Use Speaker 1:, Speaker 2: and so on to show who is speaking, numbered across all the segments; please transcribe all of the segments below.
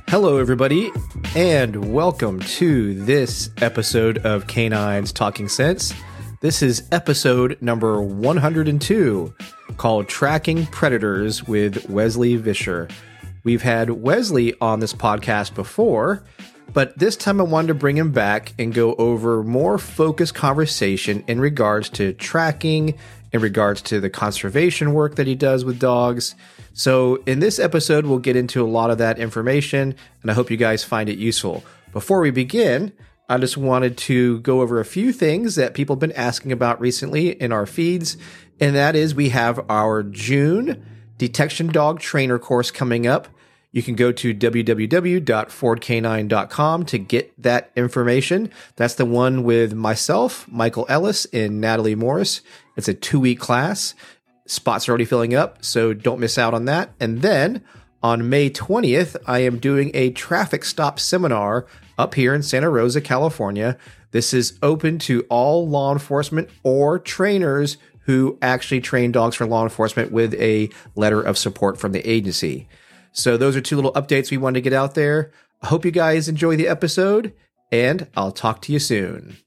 Speaker 1: Hello, everybody, and welcome to this episode of Canines Talking Sense. This is episode number 102, called Tracking Predators with Wesley Vischer. We've had Wesley on this podcast before, but this time I wanted to bring him back and go over more focused conversation in regards to tracking, in regards to the conservation work that he does with dogs. So in this episode, we'll get into a lot of that information, and I hope you guys find it useful. Before we begin, I just wanted to go over a few things that people have been asking about recently in our feeds, and that is we have our June Detection Dog Trainer course coming up. You can go to www.fordcanine.com to get that information. That's the one with myself, Michael Ellis, and Natalie Morris. It's a 2-week class. Spots are already filling up, so don't miss out on that. And then on May 20th, I am doing a traffic stop seminar up here in Santa Rosa, California. This is open to all law enforcement or trainers who actually train dogs for law enforcement with a letter of support from the agency. So those are two little updates we wanted to get out there. I hope you guys enjoy the episode, and I'll talk to you soon.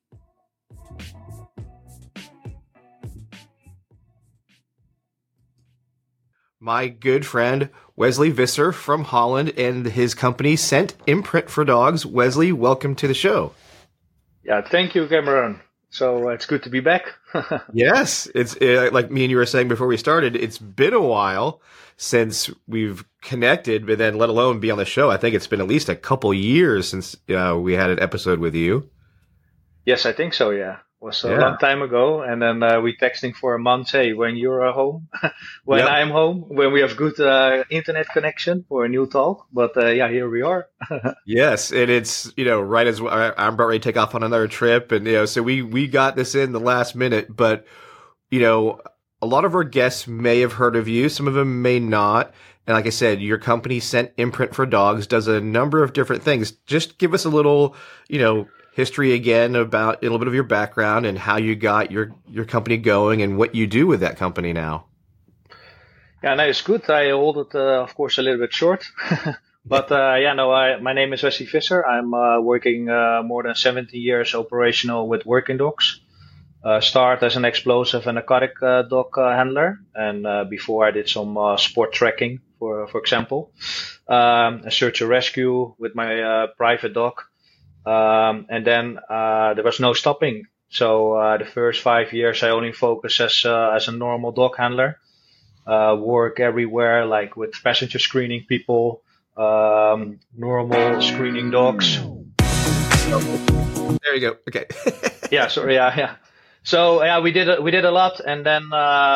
Speaker 1: My good friend Wesley Vischer from Holland and his company Scent Imprint for Dogs. Wesley, welcome to the show.
Speaker 2: Yeah, thank you, Cameron. So it's good to be back.
Speaker 1: Yes, it's like me and you were saying before we started, it's been a while since we've connected, but then let alone be on the show. I think it's been at least a couple years since we had an episode with you.
Speaker 2: Yes, I think so, yeah. It was a long time ago, and then we texting for a month, hey, when you're home, when I'm home, when we have good internet connection for a new talk. But here we are.
Speaker 1: Yes, and it's, right as I'm about ready to take off on another trip, and, so we got this in the last minute, but, a lot of our guests may have heard of you, some of them may not. And like I said, your company, Scent Imprint for Dogs, does a number of different things. Just give us a little, history again about a little bit of your background and how you got your company going and what you do with that company now.
Speaker 2: Yeah, no, it's good. I hold it, of course, a little bit short. But my name is Wesley Vischer. I'm working more than 17 years operational with working dogs. Start as an explosive and aquatic dog handler, and before I did some sport tracking, for example, a search and rescue with my private dog. And then there was no stopping. So the first 5 years I only focused as a normal dog handler. Work everywhere, like with passenger screening people, normal screening dogs.
Speaker 1: There you go. Okay.
Speaker 2: Yeah. So we did a lot, and then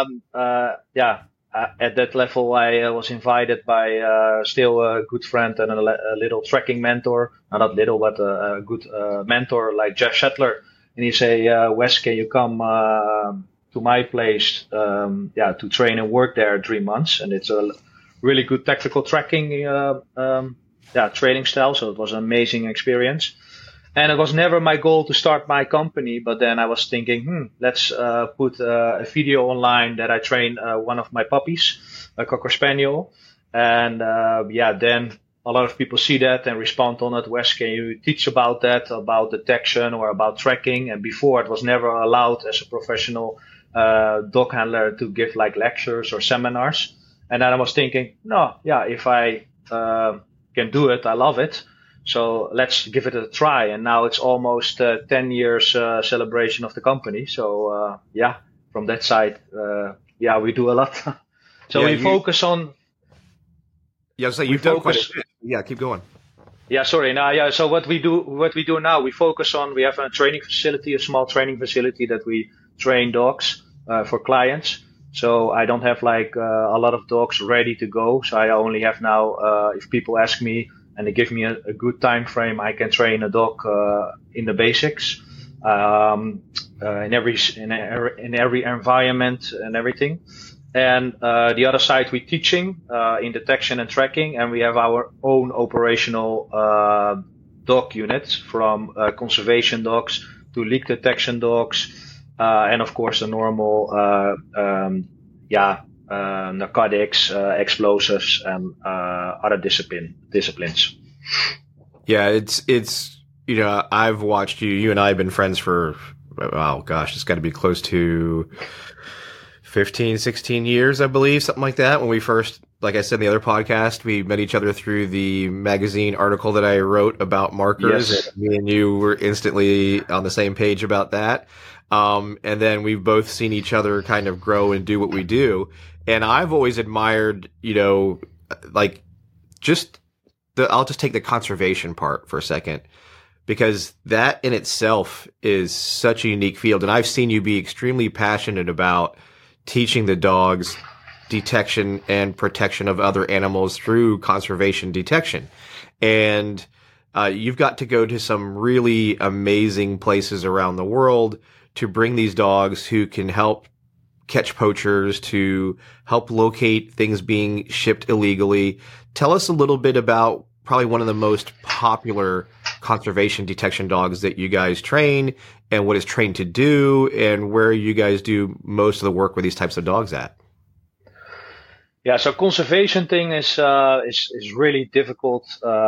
Speaker 2: at that level I was invited by still a good friend and a little tracking mentor, not little, but a good mentor like Jeff Shetler, and he say, Wes, can you come to my place to train and work there 3 months? And it's a really good tactical tracking training style, so it was an amazing experience. And it was never my goal to start my company, but then I was thinking, let's put a video online that I train one of my puppies, a Cocker Spaniel. And then a lot of people see that and respond on it. Wes, can you teach about that, about detection or about tracking? And before, it was never allowed as a professional dog handler to give like lectures or seminars. And then I was thinking, if I can do it, I love it. So let's give it a try. And now it's almost 10 years celebration of the company. So from that side, we do a lot. So we focus on.
Speaker 1: Yeah, so you've done quite a bit. Yeah, keep going.
Speaker 2: Yeah, sorry. So what we do now, we focus on. We have a training facility, a small training facility that we train dogs for clients. So I don't have like a lot of dogs ready to go. So I only have now, if people ask me, and they give me a good time frame, I can train a dog in the basics, in every environment and everything. And the other side, we're teaching in detection and tracking, and we have our own operational dog units, from conservation dogs to leak detection dogs, and of course the normal narcotics, explosives, and other disciplines.
Speaker 1: Yeah, it's I've watched you. You and I have been friends for, oh gosh, it's got to be close to 15, 16 years, I believe, something like that. When we first, like I said in the other podcast, we met each other through the magazine article that I wrote about markers.
Speaker 2: Yes.
Speaker 1: And me and you were instantly on the same page about that. And then we've both seen each other kind of grow and do what we do. And I've always admired, like just I'll just take the conservation part for a second, because that in itself is such a unique field. And I've seen you be extremely passionate about teaching the dogs detection and protection of other animals through conservation detection. And you've got to go to some really amazing places around the world to bring these dogs who can help catch poachers, to help locate things being shipped illegally. Tell us a little bit about probably one of the most popular conservation detection dogs that you guys train, and what it's trained to do, and where you guys do most of the work with these types of dogs at.
Speaker 2: Yeah, so conservation thing is really difficult.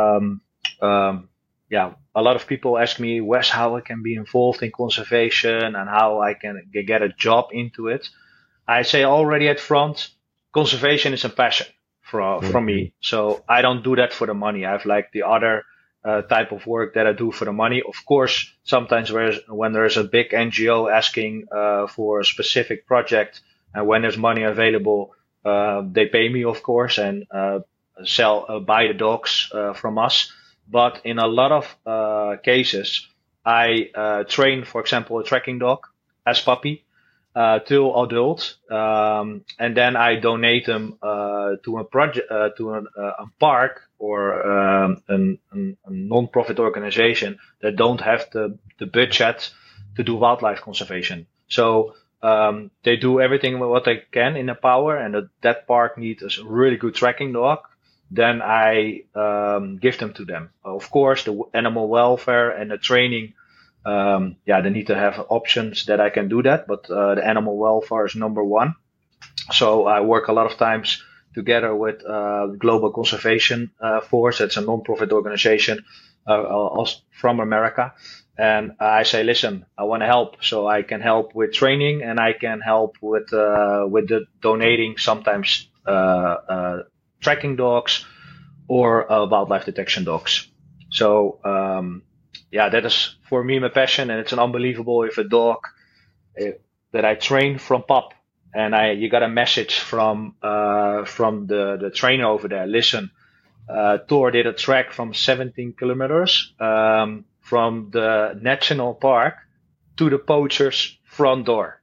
Speaker 2: Yeah, a lot of people ask me, Wes, how I can be involved in conservation and how I can get a job into it. I say already at front, conservation is a passion from me. So I don't do that for the money. I have like the other type of work that I do for the money. Of course, sometimes when there's a big NGO asking for a specific project, and when there's money available, they pay me, of course, and buy the dogs from us. But in a lot of cases, I train, for example, a tracking dog as puppy till adult, and then I donate them to a project, to a park or a non-profit organization that don't have the budget to do wildlife conservation. So they do everything what they can in their power, and that park needs a really good tracking dog. Then I give them to them. Of course, the animal welfare and the training, they need to have options that I can do that, but the animal welfare is number one. So I work a lot of times together with Global Conservation Force. It's a non-profit organization from America. And I say, listen, I want to help, so I can help with training, and I can help with the donating sometimes tracking dogs or wildlife detection dogs. So that is for me my passion, and it's an unbelievable if a dog that I train from pup, and you got a message from the trainer over there. Listen, Thor did a track from 17 kilometers from the national park to the poacher's front door.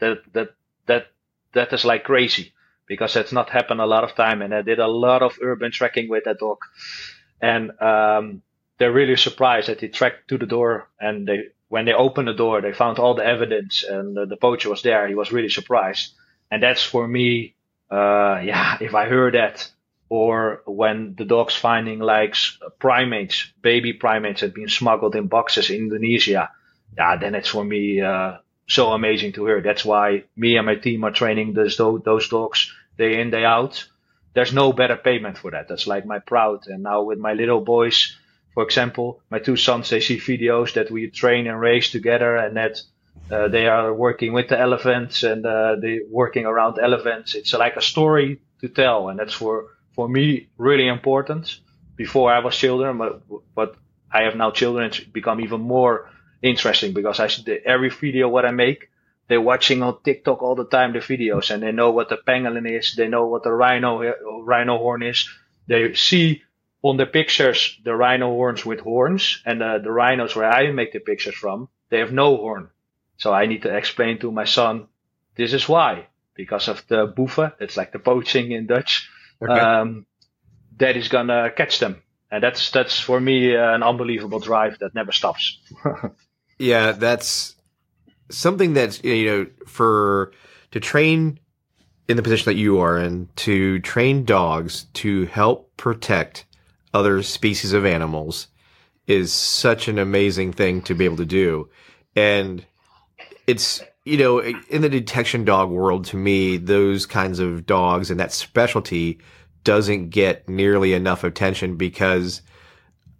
Speaker 2: That is like crazy, because that's not happened a lot of time. And I did a lot of urban tracking with that dog, and they're really surprised that he tracked to the door, and when they opened the door, they found all the evidence, and the poacher was there. He was really surprised. And that's for me, if I heard that, or when the dog's finding like primates, baby primates had been smuggled in boxes in Indonesia, then it's for me so amazing to hear. That's why me and my team are training those dogs day in, day out. There's no better payment for that. That's like my proud. And now with my little boys, for example, my two sons, they see videos that we train and race together, and that they are working with the elephants, and they're working around elephants. It's like a story to tell, and that's for me really important. Before I was children, but I have now children, it's become even more interesting, because every video what I make, they're watching on TikTok all the time, the videos, and they know what the pangolin is, they know what the rhino horn is. They see on the pictures the rhino horns with horns, and the rhinos where I make the pictures from, they have no horn. So I need to explain to my son, this is why, because of the boeven, it's like the poaching in Dutch, okay. That is gonna catch them. And that's for me an unbelievable drive that never stops.
Speaker 1: Yeah, that's something that's, to train in the position that you are in, to train dogs to help protect other species of animals is such an amazing thing to be able to do. And it's, in the detection dog world, to me, those kinds of dogs and that specialty doesn't get nearly enough attention, because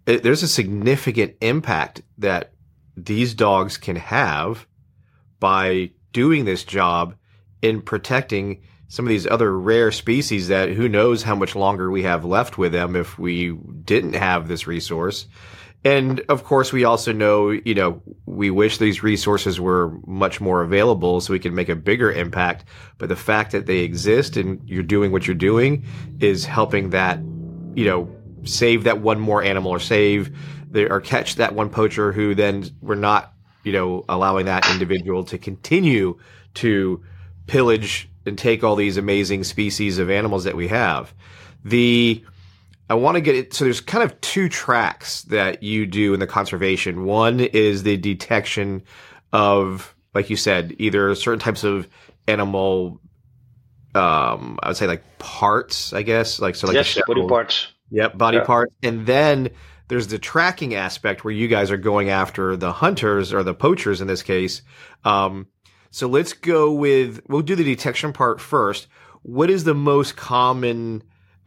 Speaker 1: there's a significant impact that these dogs can have by doing this job in protecting some of these other rare species that who knows how much longer we have left with them if we didn't have this resource. And of course, we also know, we wish these resources were much more available so we can make a bigger impact. But the fact that they exist and you're doing what you're doing is helping that, save that one more animal or catch that one poacher who then we're not, allowing that individual to continue to pillage and take all these amazing species of animals that we have. I want to get it. So there's kind of two tracks that you do in the conservation. One is the detection of, like you said, either certain types of animal, I would say like parts, I guess.
Speaker 2: Yes, body parts.
Speaker 1: Yep, body parts. And then there's the tracking aspect where you guys are going after the hunters or the poachers in this case. So let's go we'll do the detection part first. What is the most common,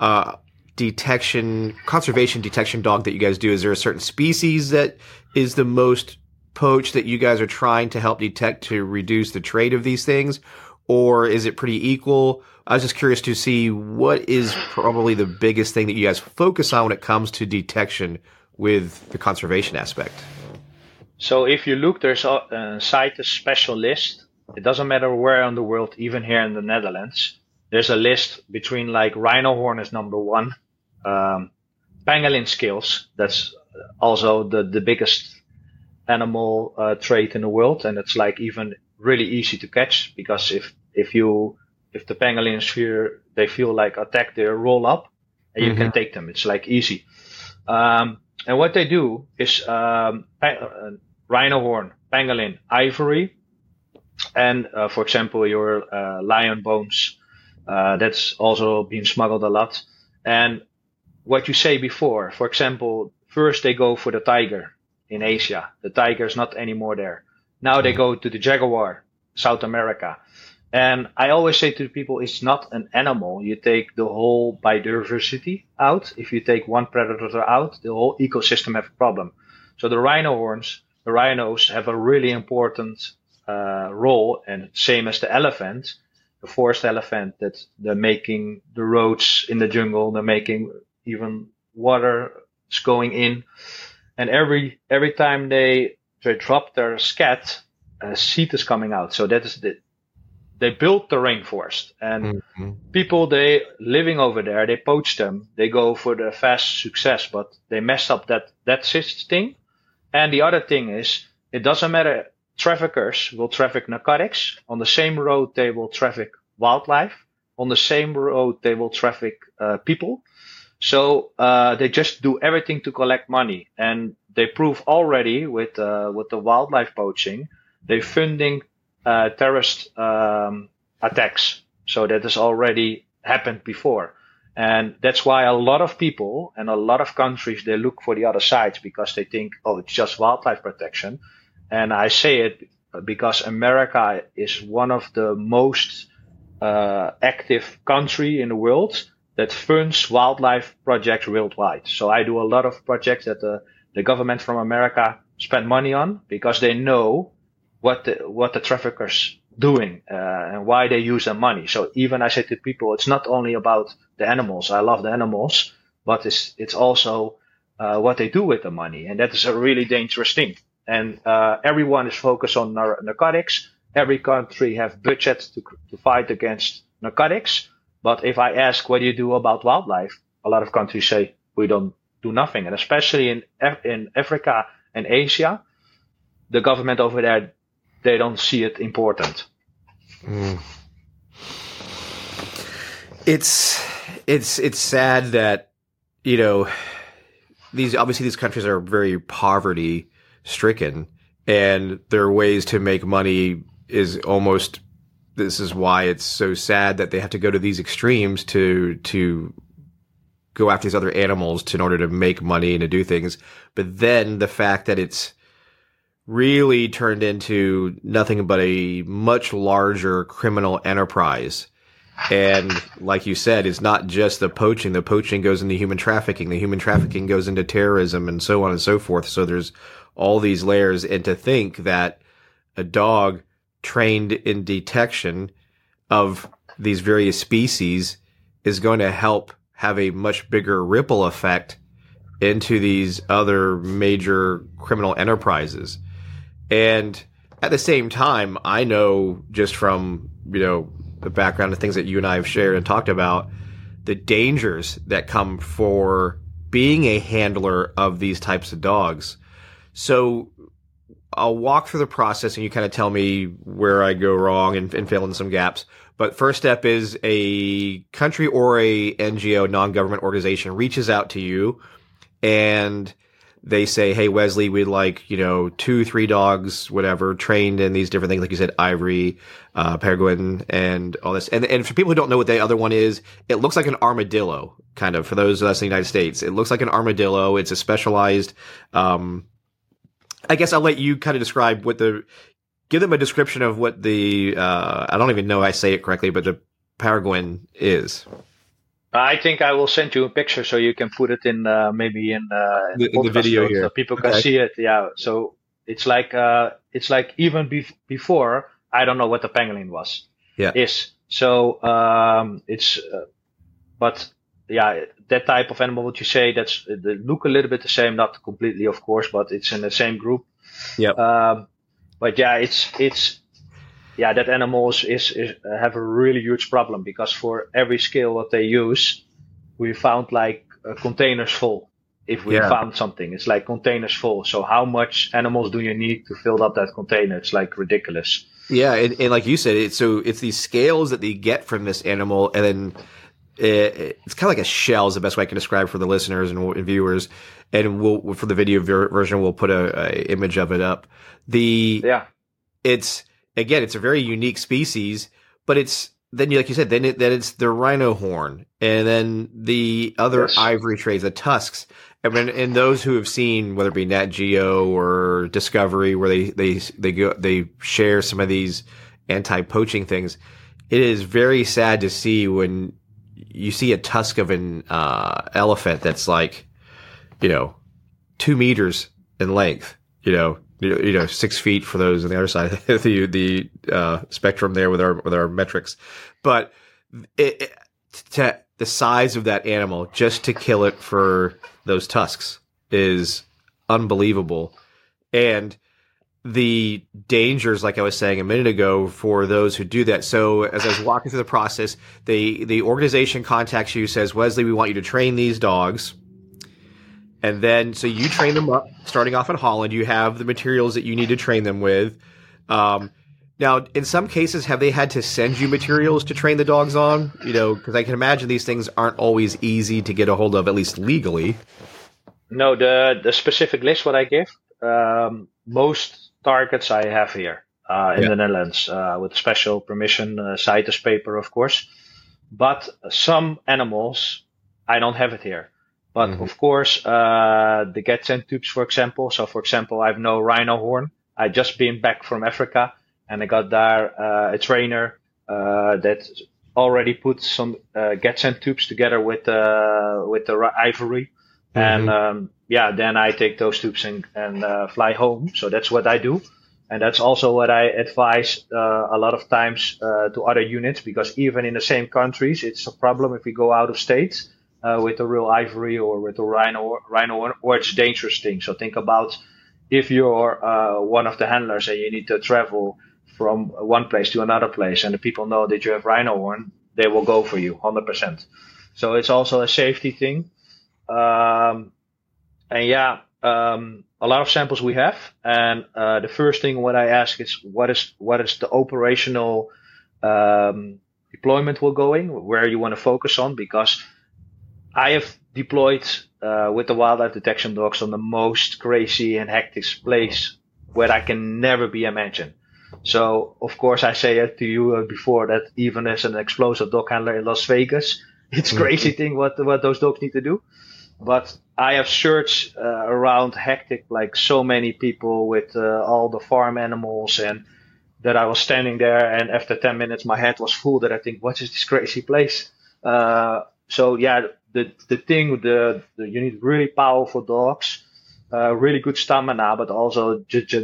Speaker 1: conservation detection dog that you guys do? Is there a certain species that is the most poached that you guys are trying to help detect to reduce the trade of these things? Or is it pretty equal? I was just curious to see what is probably the biggest thing that you guys focus on when it comes to detection with the conservation aspect.
Speaker 2: So if you look, there's a CITES special list. It doesn't matter where in the world, even here in the Netherlands. There's a list between like rhino horn is number one. Pangolin scales, that's also the biggest animal trait in the world, and it's like even really easy to catch because if the pangolins feel like attacked, they roll up and you can take them. It's like easy. And what they do is rhino horn, pangolin, ivory, and for example your lion bones. That's also been smuggled a lot. And what you say before, for example, first they go for the tiger in Asia. The tiger is not anymore there. Now they go to the jaguar, South America. And I always say to people, it's not an animal. You take the whole biodiversity out. If you take one predator out, the whole ecosystem have a problem. So the rhinos have a really important role, and same as the elephant, the forest elephant, that they're making the roads in the jungle, they're making even water is going in, and every time they drop their scat, seed is coming out. So that is they built the rainforest, and people they living over there, they poach them, they go for the fast success, but they mess up that thing. And the other thing is, it doesn't matter. Traffickers will traffic narcotics on the same road. They will traffic wildlife on the same road. They will traffic people. So they just do everything to collect money, and they prove already with the wildlife poaching, they're funding terrorist attacks. So that has already happened before, and that's why a lot of people and a lot of countries, they look for the other sides because they think, oh, it's just wildlife protection. And I say it because America is one of the most active country in the world that funds wildlife projects worldwide. So I do a lot of projects that the government from America spend money on because they know what the traffickers doing and why they use their money. So even I say to people, it's not only about the animals. I love the animals, but it's also what they do with the money, and that is a really dangerous thing. And everyone is focused on narcotics. Every country have budget to fight against narcotics. But if I ask, what do you do about wildlife? A lot of countries say we don't do nothing. And especially in Africa and Asia, the government over there, they don't see it important.
Speaker 1: It's sad that, these countries are very poverty stricken, and their ways to make money is almost, this is why it's so sad that they have to go to these extremes to go after these other animals in order to make money and to do things. But then the fact that it's really turned into nothing but a much larger criminal enterprise And like you said, it's not just the poaching. The poaching goes into human trafficking. The human trafficking goes into terrorism and so on and so forth. So there's all these layers. And to think that a dog trained in detection of these various species is going to help have a much bigger ripple effect into these other major criminal enterprises. And at the same time, I know just from, the background of things that you and I have shared and talked about, the dangers that come for being a handler of these types of dogs. So I'll walk through the process and you kind of tell me where I go wrong and fill in some gaps. But first step is a country or a NGO, non-government organization, reaches out to you and they say, hey, Wesley, we'd like, 2-3 dogs, whatever, trained in these different things. Like you said, ivory, peregrine, and all this. And for people who don't know what the other one is, it looks like an armadillo, kind of, for those of us in the United States. It looks like an armadillo. It's a specialized, I guess I'll let you kind of describe give them a description of what I don't even know if I say it correctly, but the peregrine is.
Speaker 2: I think I will send you a picture so you can put it in maybe in
Speaker 1: the video here,
Speaker 2: so people can see it. Yeah. So it's like even before I don't know what the pangolin is. So but yeah, that type of animal, what you say, they look a little bit the same, not completely, of course, but it's in the same group.
Speaker 1: Yeah.
Speaker 2: But yeah, that animals have a really huge problem because for every scale that they use, we found like containers full. If we found something, it's like containers full. So how much animals do you need to fill up that container? It's like ridiculous.
Speaker 1: Yeah, and like you said, it's these scales that they get from this animal, and then it's kind of like a shell is the best way I can describe for the listeners and viewers. And for the video version, we'll put a image of it up. It's a very unique species, but it's then, like you said, then it's the rhino horn, and then the other ivory trays, the tusks. And those who have seen, whether it be Nat Geo or Discovery, where they share some of these anti-poaching things, it is very sad to see when you see a tusk of an elephant that's like, 2 meters in length, 6 feet for those on the other side of the spectrum there with our metrics. But the size of that animal, just to kill it for those tusks, is unbelievable. And the dangers, like I was saying a minute ago, for those who do that. So as I was walking through the process, the organization contacts you, says, Wesley, we want you to train these dogs. And then, so you train them up, starting off in Holland. You have the materials that you need to train them with. Now, in some cases, have they had to send you materials to train the dogs on? Because I can imagine these things aren't always easy to get a hold of, at least legally.
Speaker 2: No, the specific list what I give, most targets I have here in the Netherlands with special permission, CITES paper, of course. But some animals, I don't have it here. But of course, the Getsen tubes, for example. So, for example, I have no rhino horn. I just been back from Africa, and I got there a trainer that already put some Getsen tubes together with the ivory, and then I take those tubes and fly home. So that's what I do, and that's also what I advise a lot of times to other units, because even in the same countries, it's a problem if we go out of state. With the real ivory or with the rhino, or it's a dangerous thing. So think about if you're one of the handlers and you need to travel from one place to another place, and the people know that you have rhino horn, they will go for you 100%. So it's also a safety thing. A lot of samples we have, and the first thing what I ask is what is the operational deployment we're going, where you want to focus on, because I have deployed with the wildlife detection dogs on the most crazy and hectic place where I can never be imagined. So, of course, I say it to you before that even as an explosive dog handler in Las Vegas, it's a crazy thing what those dogs need to do. But I have searched around hectic, like so many people with all the farm animals, and that I was standing there, and after 10 minutes, my head was full. That I think, what is this crazy place? So yeah, the thing, you need really powerful dogs, really good stamina, but also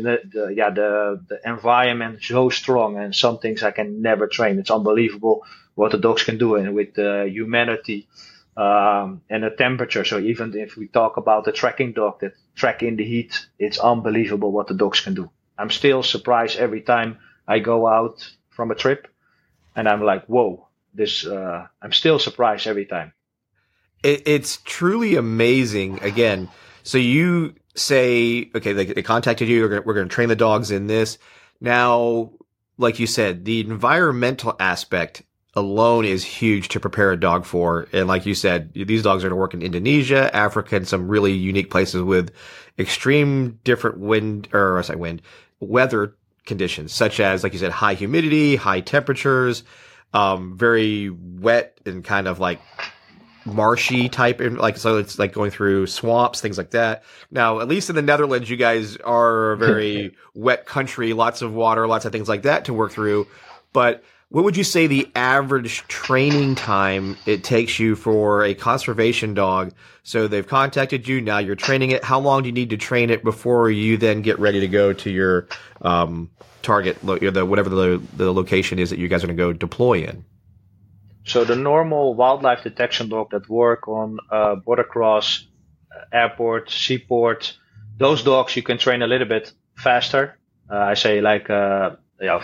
Speaker 2: the environment is so strong, and some things I can never train. It's unbelievable what the dogs can do, and with the humanity and the temperature. So even if we talk about the tracking dog that track in the heat, it's unbelievable what the dogs can do. I'm still surprised every time I go out from a trip, and I'm like, whoa, I'm still surprised every time.
Speaker 1: It's truly amazing. Again, so you say, okay, they contacted you, we're going to train the dogs in this. Now, like you said, the environmental aspect alone is huge to prepare a dog for. And like you said, these dogs are going to work in Indonesia, Africa, and some really unique places with extreme different weather conditions, such as, like you said, high humidity, high temperatures, very wet and kind of like marshy type, so it's like going through swamps, things like that. Now, at least in the Netherlands, you guys are a very wet country, lots of water, lots of things like that to work through. But what would you say the average training time it takes you for a conservation dog? So they've contacted you, now you're training it. How long do you need to train it before you then get ready to go to your target, whatever the location is that you guys are going to go deploy in?
Speaker 2: So the normal wildlife detection dog that work on border cross, airport, seaport, those dogs you can train a little bit faster. I say like 5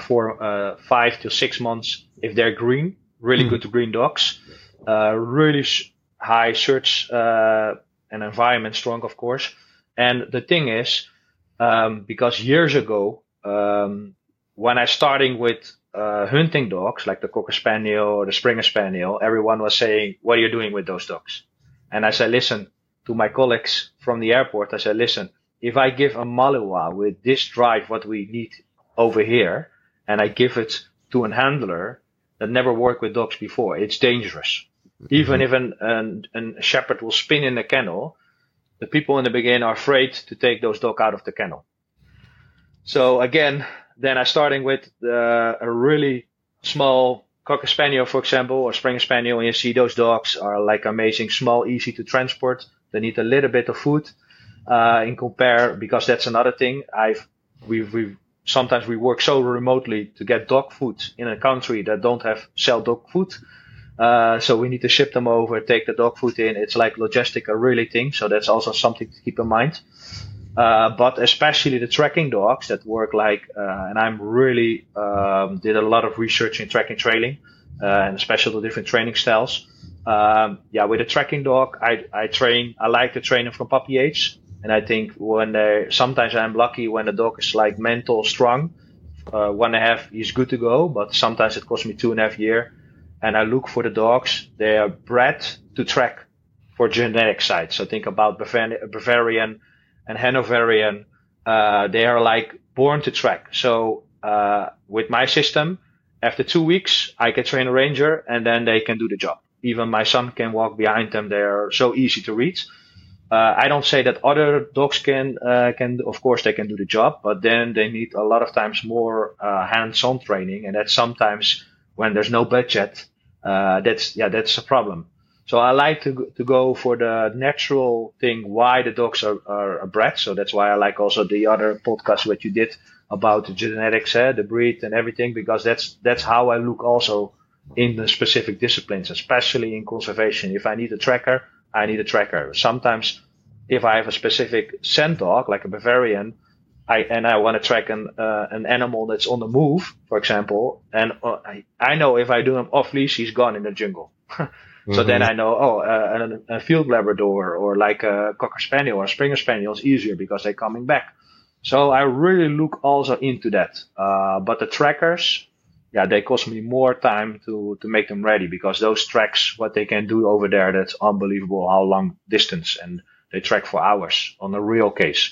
Speaker 2: to 6 months if they're green, really good green dogs, really high search and environment strong, of course. And the thing is, because years ago, when I starting with hunting dogs like the Cocker Spaniel or the Springer Spaniel, everyone was saying, what are you doing with those dogs? And I said, listen, to my colleagues from the airport, I said, listen, if I give a Malinois with this drive, what we need over here, and I give it to a handler that never worked with dogs before, it's dangerous. Mm-hmm. Even if a shepherd will spin in the kennel, the people in the beginning are afraid to take those dogs out of the kennel. So again, then I starting with a really small Cocker Spaniel, for example, or Springer Spaniel, and you see those dogs are like amazing, small, easy to transport. They need a little bit of food in compare, because that's another thing. Sometimes we work so remotely to get dog food in a country that don't sell dog food. So we need to ship them over, take the dog food in. It's like logistic, a really thing. So that's also something to keep in mind. But especially the tracking dogs that work and I'm really did a lot of research in tracking trailing, and especially the different training styles. With a tracking dog, I like to train them from puppy age. And I think sometimes I'm lucky when the dog is like mental strong, 1.5 is good to go, but sometimes it costs me 2.5 years. And I look for the dogs, they are bred to track for genetic side. So think about Bavarian and Hanoverian, they are like born to track. So with my system, after 2 weeks, I can train a ranger and then they can do the job. Even my son can walk behind them. They are so easy to read. I don't say that other dogs can, of course they can do the job, but then they need a lot of times more hands-on training. And that's sometimes when there's no budget, that's a problem. So I like to go for the natural thing, why the dogs are bred. So that's why I like also the other podcast what you did about the genetics, the breed and everything, because that's how I look also in the specific disciplines, especially in conservation. If I need a tracker, I need a tracker. Sometimes if I have a specific scent dog, like a Bavarian, I want to track an animal that's on the move, for example, and I know if I do him off leash, he's gone in the jungle. So then I know, a field Labrador or like a Cocker Spaniel or a Springer Spaniel is easier because they're coming back. So I really look also into that. But the trackers, they cost me more time to make them ready, because those tracks, what they can do over there, that's unbelievable how long distance, and they track for hours on a real case.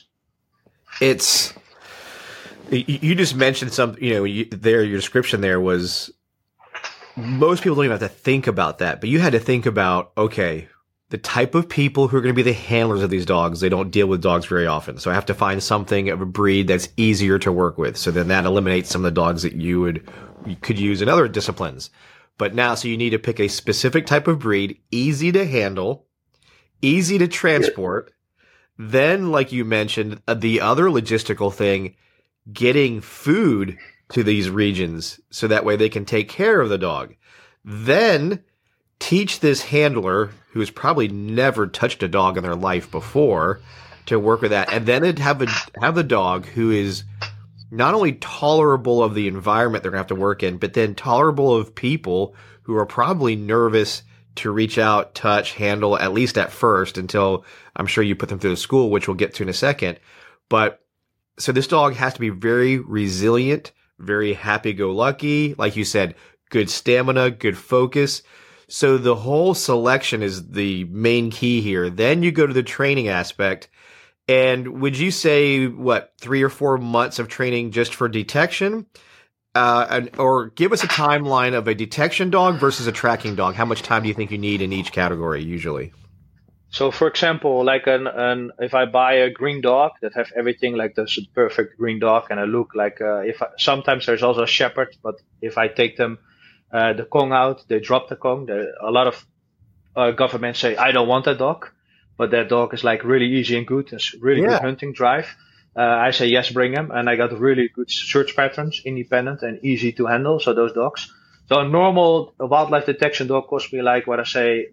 Speaker 1: You just mentioned something, your description there was, most people don't even have to think about that, but you had to think about, okay, the type of people who are going to be the handlers of these dogs, they don't deal with dogs very often. So I have to find something of a breed that's easier to work with. So then that eliminates some of the dogs that you could use in other disciplines. But now, so you need to pick a specific type of breed, easy to handle, easy to transport. Then, like you mentioned, the other logistical thing, getting food to these regions so that way they can take care of the dog. Then teach this handler, who has probably never touched a dog in their life before, to work with that. And then have the dog who is not only tolerable of the environment they're going to have to work in, but then tolerable of people who are probably nervous to reach out, touch, handle, at least at first, until I'm sure you put them through the school, which we'll get to in a second. But so this dog has to be very resilient, very happy-go-lucky. Like you said, good stamina, good focus. So the whole selection is the main key here. Then you go to the training aspect. And would you say, 3 or 4 months of training just for detection? Or give us a timeline of a detection dog versus a tracking dog. How much time do you think you need in each category usually?
Speaker 2: So, for example, like if I buy a green dog that have everything like this perfect green dog and I look like sometimes there's also a shepherd, but if I take them the Kong out, they drop the Kong. A lot of governments say I don't want that dog, but that dog is like really easy and good. It's really good hunting drive. I say yes, bring him, and I got really good search patterns, independent and easy to handle. So those dogs. So a normal wildlife detection dog costs me like what I say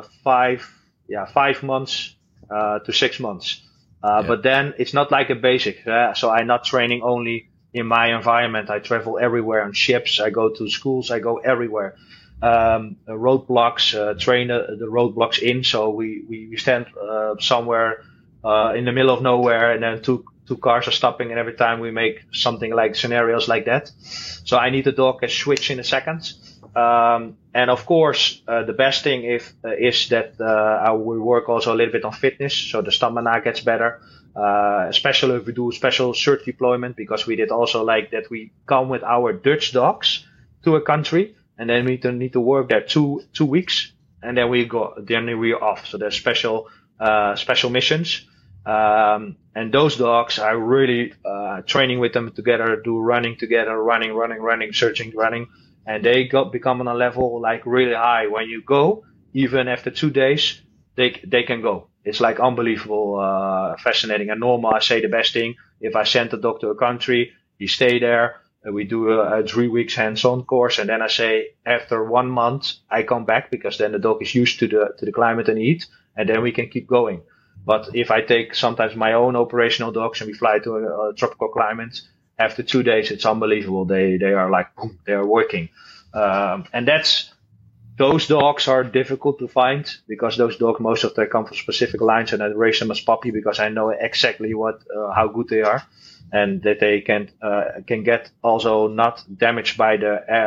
Speaker 2: 5 months to 6 months. But then it's not like a basic. So I'm not training only in my environment. I travel everywhere on ships. I go to schools. I go everywhere. Roadblocks, train the roadblocks in. So we stand somewhere in the middle of nowhere, and then two cars are stopping, and every time we make something like scenarios like that. So I need a dog can switch in a second. And of course, the best thing is that we work also a little bit on fitness, so the stamina gets better. Especially if we do special search deployment, because we did also like that we come with our Dutch dogs to a country, and then we need to work there two weeks, and then we're off. So there's special missions. And those dogs are really training with them together, do running together, running, searching, running. And they become on a level like really high. When you go, even after 2 days, they can go. It's like unbelievable, fascinating. And normal, I say the best thing, if I send a dog to a country, he stay there, we do a 3 weeks hands-on course. And then I say after 1 month, I come back, because then the dog is used to the climate and heat, and then we can keep going. But if I take sometimes my own operational dogs and we fly to a tropical climate, after 2 days, it's unbelievable. They are like, boom, they are working. And those dogs are difficult to find, because those dogs, most of them come from specific lines, and I raise them as puppy because I know exactly how good they are, and that they can get also not damaged by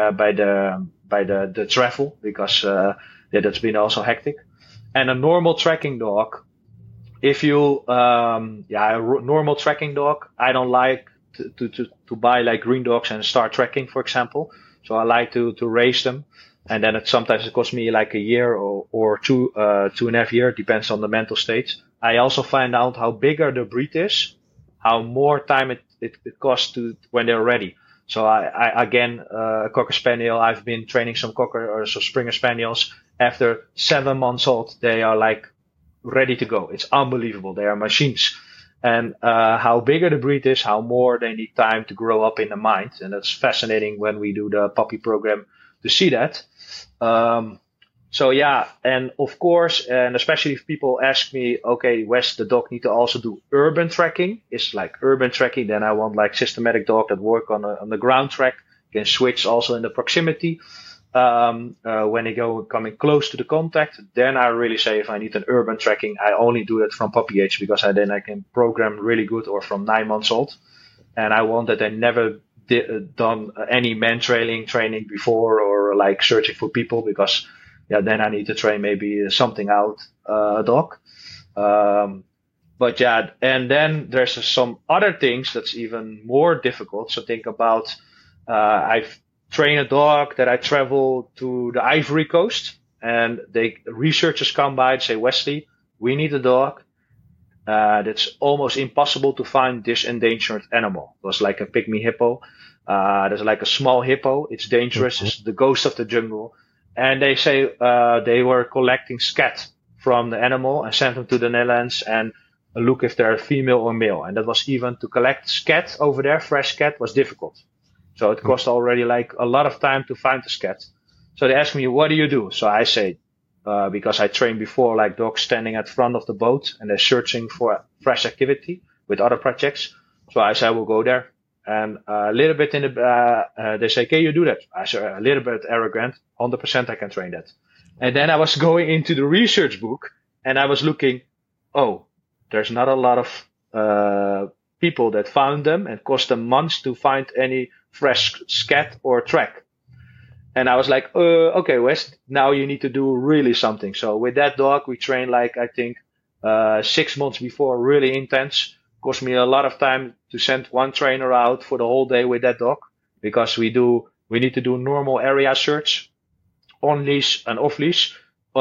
Speaker 2: the travel, because that's been also hectic. And a normal tracking dog, if you a normal tracking dog, I don't like to buy like green dogs and start tracking, for example. So I like to raise them, and then sometimes it costs me like a year or 2.5 years, depends on the mental state. I also find out how bigger the breed is, how more time it costs when they're ready. So I again, a Cocker Spaniel, I've been training some Springer Spaniels. After 7 months old, they are like ready to go. It's unbelievable. They are machines. And how bigger the breed is, how more they need time to grow up in the mind. And that's fascinating when we do the puppy program to see that. So yeah, and of course, and especially if people ask me, okay, Wes, the dog need to also do urban tracking. It's like urban tracking. Then I want like systematic dog that work on the ground track, can switch also in the proximity. When they coming close to the contact, then I really say if I need an urban tracking, I only do that from puppy age, because then I can program really good, or from 9 months old. And I want that they never done any man training before, or like searching for people, because then I need to train maybe something out dog. But yeah, and then there's some other things that's even more difficult. So think about I've train a dog that I travel to the Ivory Coast, and researchers come by and say, Wesley, we need a dog. It's almost impossible to find this endangered animal. It was like a pygmy hippo. There's like a small hippo. It's dangerous. It's the ghost of the jungle. And they say they were collecting scat from the animal and sent them to the Netherlands and look if they're female or male. And that was even to collect scat over there, fresh scat, was difficult. So it cost already like a lot of time to find the scat. So they asked me, what do you do? So I say, because I trained before, like dogs standing at front of the boat and they're searching for fresh activity with other projects. So I say, I will go there. And a little bit they say, can you do that? I say, a little bit arrogant, 100% I can train that. And then I was going into the research book and I was looking, there's not a lot of people that found them and cost them months to find any fresh scat or track. And I was like, okay, Wes, now you need to do really something. So with that dog, we trained like, I think, 6 months before, really intense. Cost me a lot of time to send one trainer out for the whole day with that dog because we need to do normal area search on leash and off leash.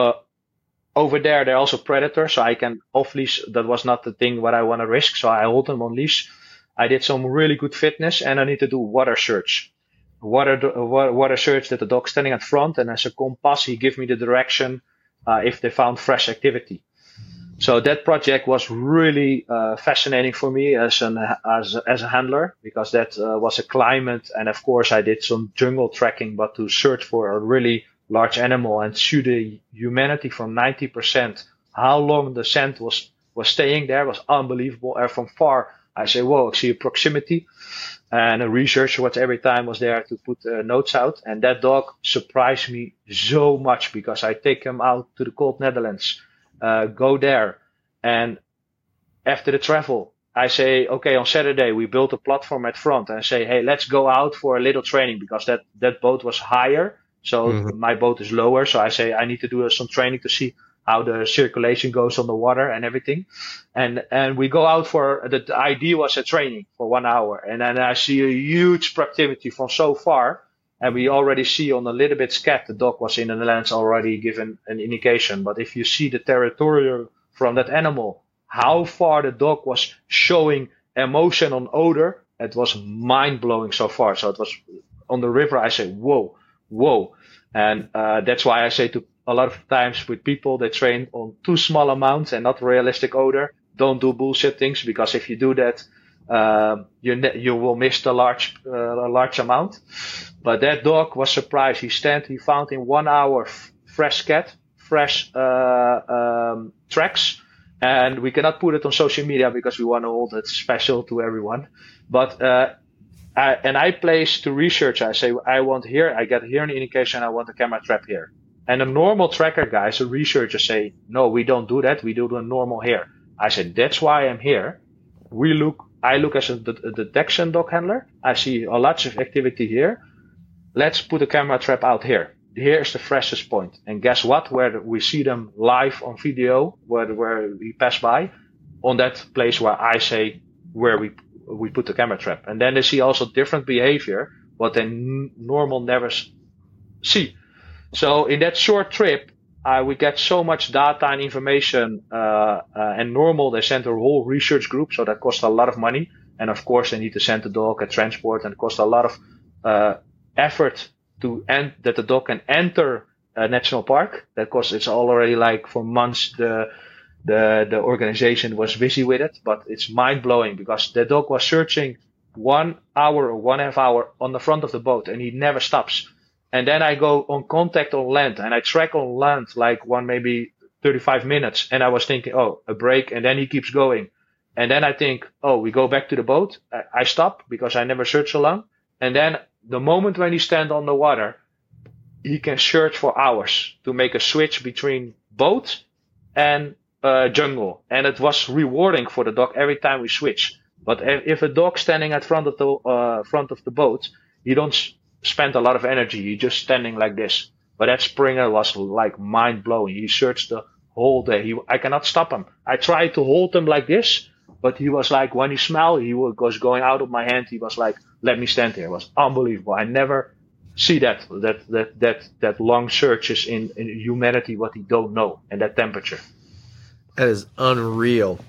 Speaker 2: Over there, they're also predators, so I can off leash. That was not the thing what I want to risk. So I hold them on leash. I did some really good fitness and I need to do water search. Water search that the dog's standing at front and as a compass, he give me the direction, if they found fresh activity. So that project was really fascinating for me as a handler because that was a climate, and of course I did some jungle tracking, but to search for a really large animal and see the humanity from 90%, how long the scent was staying there was unbelievable. And from far, I say, whoa, I see a proximity, and a researcher every time was there to put notes out, and that dog surprised me so much because I take him out to the cold Netherlands. Go there, and after the travel, I say, okay, on Saturday we built a platform at front, and I say, hey, let's go out for a little training because that boat was higher, so my boat is lower. So I say I need to do some training to see how the circulation goes on the water and everything, and we go out for the idea was a training for 1 hour, and then I see a huge proximity from so far. And we already see on a little bit scat, the dog was in the Netherlands already given an indication. But if you see the territorial from that animal, how far the dog was showing emotion on odor, it was mind blowing so far. So it was on the river. I say, whoa. And that's why I say to a lot of times with people that train on too small amounts and not realistic odor, don't do bullshit things, because if you do that, you will miss the large amount. But that dog was surprised. He found in 1 hour fresh scat, fresh tracks, and we cannot put it on social media because we want to hold it special to everyone. But I place to research. I say I get here an indication. I want a camera trap here. And a normal tracker guys, a researcher say, no, we don't do that. We do the normal here. I said, that's why I'm here. I look as a detection dog handler. I see a lot of activity here. Let's put a camera trap out here. Here's the freshest point. And guess what? Where we see them live on video, where we pass by, on that place where I say where we put the camera trap. And then they see also different behavior, what they normal never see. So in that short trip, we get so much data and information, and normal they send a whole research group, so that costs a lot of money. And of course they need to send the dog a transport, and it costs a lot of effort that the dog can enter a national park. That costs, it's already like for months the organization was busy with it, but it's mind blowing because the dog was searching 1 hour or 1.5 hours on the front of the boat and he never stops. And then I go on contact on land and I track on land like maybe 35 minutes. And I was thinking, a break. And then he keeps going. And then I think, we go back to the boat. I stop because I never search so long. And then the moment when he stands on the water, he can search for hours to make a switch between boat and jungle. And it was rewarding for the dog every time we switch. But if a dog standing at front of the boat, he don't spend a lot of energy. He's just standing like this. But that Springer was like mind blowing. He searched the whole day. I cannot stop him. I tried to hold him like this, but he was like, when he smelled, he was going out of my hand. He was like, let me stand here. It was unbelievable. I never see that long searches in humanity what he don't know, and that temperature.
Speaker 1: That is unreal.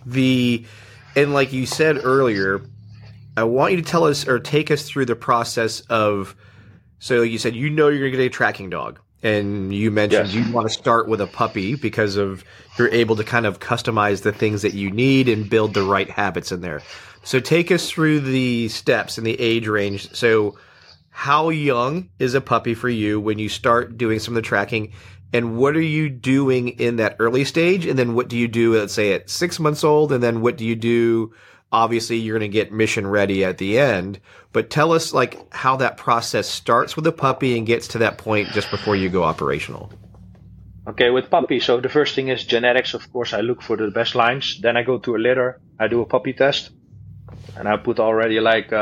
Speaker 1: And like you said earlier, I want you to tell us or take us through the process of, so you said you're going to get a tracking dog, and you mentioned
Speaker 2: Yes.
Speaker 1: you want to start with a puppy because of you're able to kind of customize the things that you need and build the right habits in there. So take us through the steps and the age range. So how young is a puppy for you when you start doing some of the tracking? And what are you doing in that early stage? And then what do you do, let's say, at 6 months old? And then what do you do? Obviously, you're going to get mission ready at the end. But tell us like how that process starts with a puppy and gets to that point just before you go operational.
Speaker 2: Okay, with puppy, so the first thing is genetics. Of course, I look for the best lines. Then I go to a litter. I do a puppy test. And I put already like,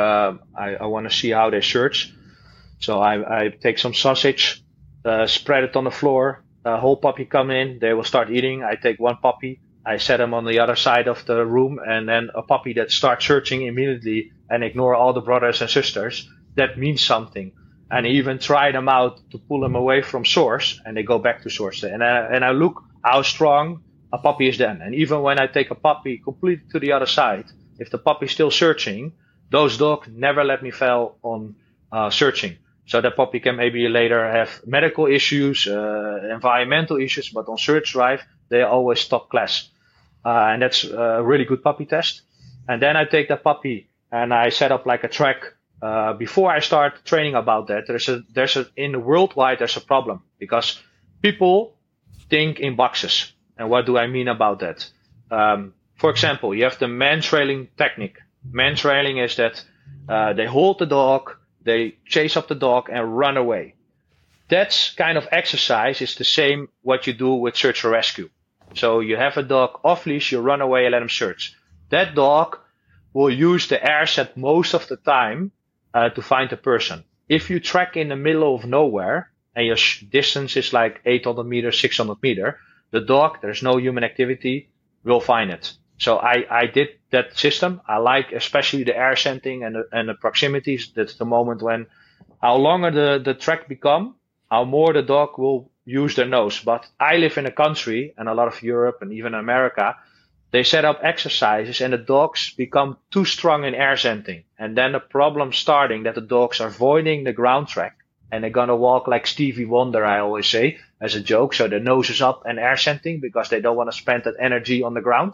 Speaker 2: I want to see how they search. So I take some sausage, spread it on the floor, a whole puppy come in, they will start eating. I take one puppy, I set them on the other side of the room, and then a puppy that starts searching immediately and ignore all the brothers and sisters. That means something. And I even try them out to pull them away from source, and they go back to source. And I look how strong a puppy is then. And even when I take a puppy completely to the other side, if the puppy is still searching, those dogs never let me fail on searching. So that puppy can maybe later have medical issues, environmental issues, but on search drive, they are always top class. And that's a really good puppy test. And then I take that puppy and I set up like a track. Before I start training about that, in the worldwide, there's a problem because people think in boxes. And what do I mean about that? For example, you have the man trailing technique. Man trailing is that they hold the dog, they chase up the dog and run away. That kind of exercise is the same what you do with search and rescue. So you have a dog off leash, you run away and let him search. That dog will use the air set most of the time to find a person. If you track in the middle of nowhere and your distance is like 800 meters, 600 meters, the dog, there's no human activity, will find it. So I did that system. I like especially the air scenting and the proximities. That's the moment when how longer the track become, how more the dog will use their nose. But I live in a country, and a lot of Europe and even America, they set up exercises and the dogs become too strong in air scenting. And then the problem starting that the dogs are avoiding the ground track and they're going to walk like Stevie Wonder, I always say, as a joke. So their nose is up and air scenting because they don't want to spend that energy on the ground.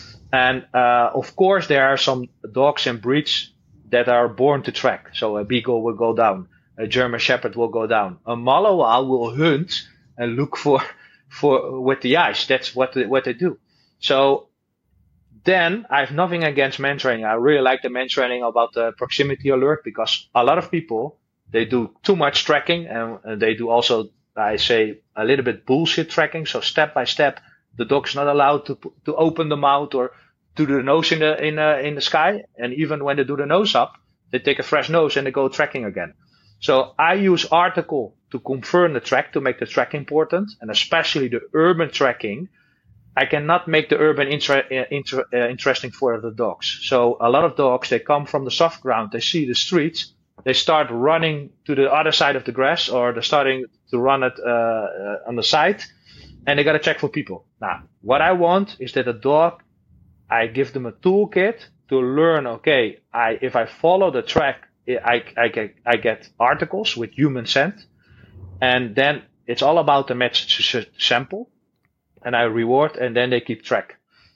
Speaker 2: And of course, there are some dogs and breeds that are born to track. So a beagle will go down, a German Shepherd will go down, a Malinois will hunt and look for with the eyes. That's what they do. So then I have nothing against man training. I really like the man training about the proximity alert because a lot of people, they do too much tracking and they do also, I say, a little bit bullshit tracking. So step by step, the dog's not allowed to open the mouth or to do the nose in the sky. And even when they do the nose up, they take a fresh nose and they go tracking again. So I use article to confirm the track, to make the track important, and especially the urban tracking. I cannot make the urban interesting for the dogs. So a lot of dogs, they come from the soft ground, they see the streets, they start running to the other side of the grass, or they're starting to run it on the side, and they got to check for people. Now, what I want is that a dog, I give them a toolkit to learn, okay, if I follow the track, I get articles with human scent, and then it's all about the message sample, and I reward, and then they keep track.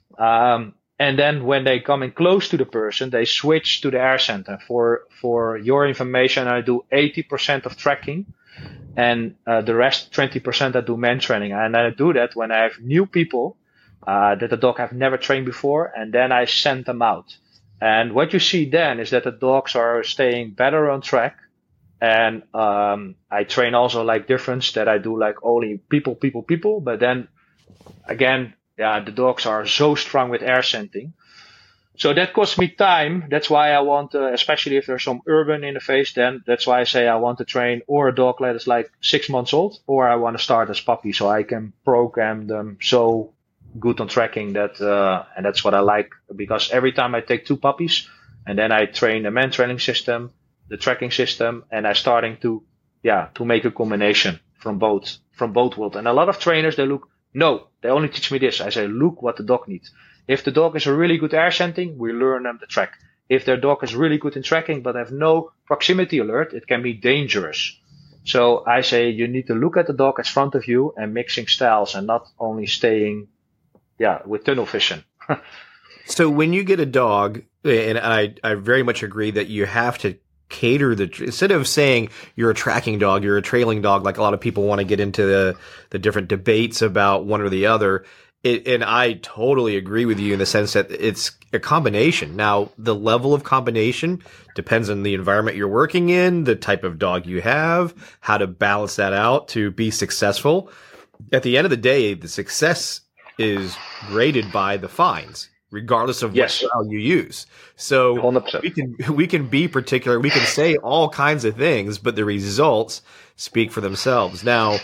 Speaker 2: And then when they come in close to the person, they switch to the air center. For your information, I do 80% of tracking, and the rest 20% I do man training. And I do that when I have new people that the dog have never trained before, and then I send them out. And what you see then is that the dogs are staying better on track. And I train also like difference that I do like only people. But then again, the dogs are so strong with air scenting. So that costs me time. That's why I want, especially if there's some urban in the face, then that's why I say I want to train or a dog that is like 6 months old, or I want to start as puppy so I can program them so good on tracking that, and that's what I like, because every time I take 2 puppies and then I train the man training system, the tracking system, and I'm starting to to make a combination from both worlds. And a lot of trainers, they only teach me this. I say, look what the dog needs. If the dog is a really good air scenting, we learn them the track. If their dog is really good in tracking but have no proximity alert, it can be dangerous. So I say you need to look at the dog in front of you and mixing styles and not only staying with tunnel vision.
Speaker 1: So when you get a dog, and I very much agree that you have to cater instead of saying you're a tracking dog, you're a trailing dog, like a lot of people want to get into the different debates about one or the other. And I totally agree with you in the sense that it's a combination. Now, the level of combination depends on the environment you're working in, the type of dog you have, how to balance that out to be successful. At the end of the day, the success is graded by the fines, regardless of what style you use. So
Speaker 2: 100%.
Speaker 1: we can be particular. We can say all kinds of things, but the results speak for themselves. Now,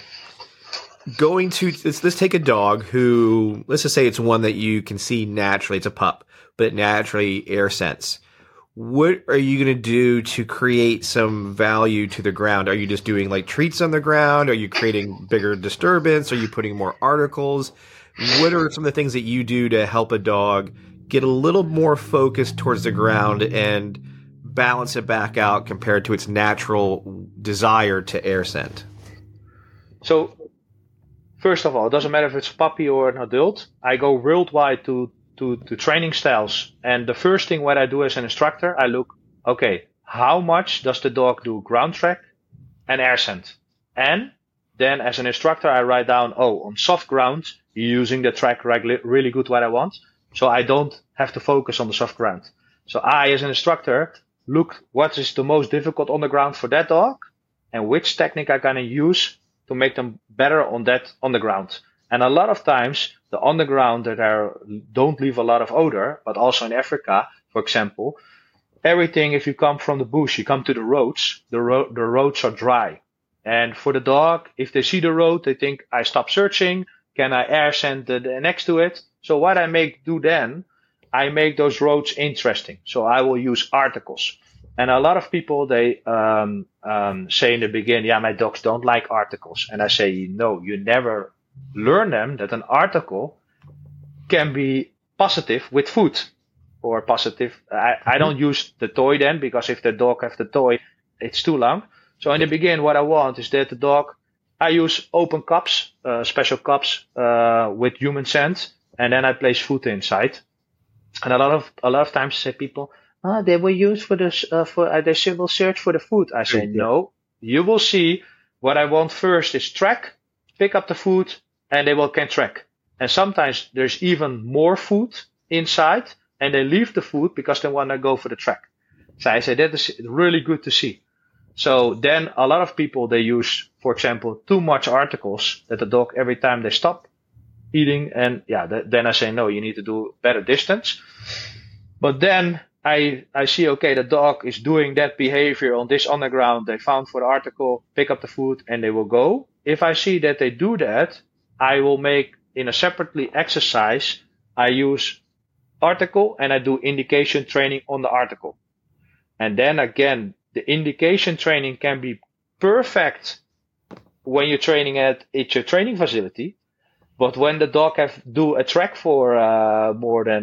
Speaker 1: let's take a dog who, let's just say it's one that you can see naturally. It's a pup, but it naturally air scents. What are you going to do to create some value to the ground? Are you just doing like treats on the ground? Are you creating bigger disturbance? Are you putting more articles? What are some of the things that you do to help a dog get a little more focused towards the ground and balance it back out compared to its natural desire to air scent?
Speaker 2: So, first of all, it doesn't matter if it's a puppy or an adult. I go worldwide to training styles. And the first thing what I do as an instructor, I look, okay, how much does the dog do ground track and air scent? And then as an instructor, I write down, on soft ground, you're using the track really good what I want. So I don't have to focus on the soft ground. So I, as an instructor, look what is the most difficult on the ground for that dog and which technique I'm going to use to make them better on the ground. And a lot of times, the on the ground that don't leave a lot of odor, but also in Africa, for example, everything, if you come from the bush, you come to the roads, the roads are dry. And for the dog, if they see the road, they think, I stop searching, can I air scent next to it? So what I do then, I make those roads interesting. So I will use articles. And a lot of people, they say in the beginning, my dogs don't like articles. And I say, no, you never learn them that an article can be positive with food or positive. I don't use the toy then, because if the dog have the toy, it's too long. So in the beginning, what I want is that the dog, I use open cups, special cups with human scent, and then I place food inside. And a lot of times say people, they will use they will search for the food. I say, no, you will see what I want first is track, pick up the food, and they can track. And sometimes there's even more food inside, and they leave the food because they want to go for the track. So I say, that is really good to see. So then a lot of people, they use, for example, too much articles that the dog, every time they stop eating, and then I say, no, you need to do better distance. But then I see, okay, the dog is doing that behavior on this underground. They found for the article, pick up the food, and they will go. If I see that they do that, I will make in a separately exercise, I use article and I do indication training on the article. And then again, the indication training can be perfect when you're training at your training facility. But when the dog do a track for more than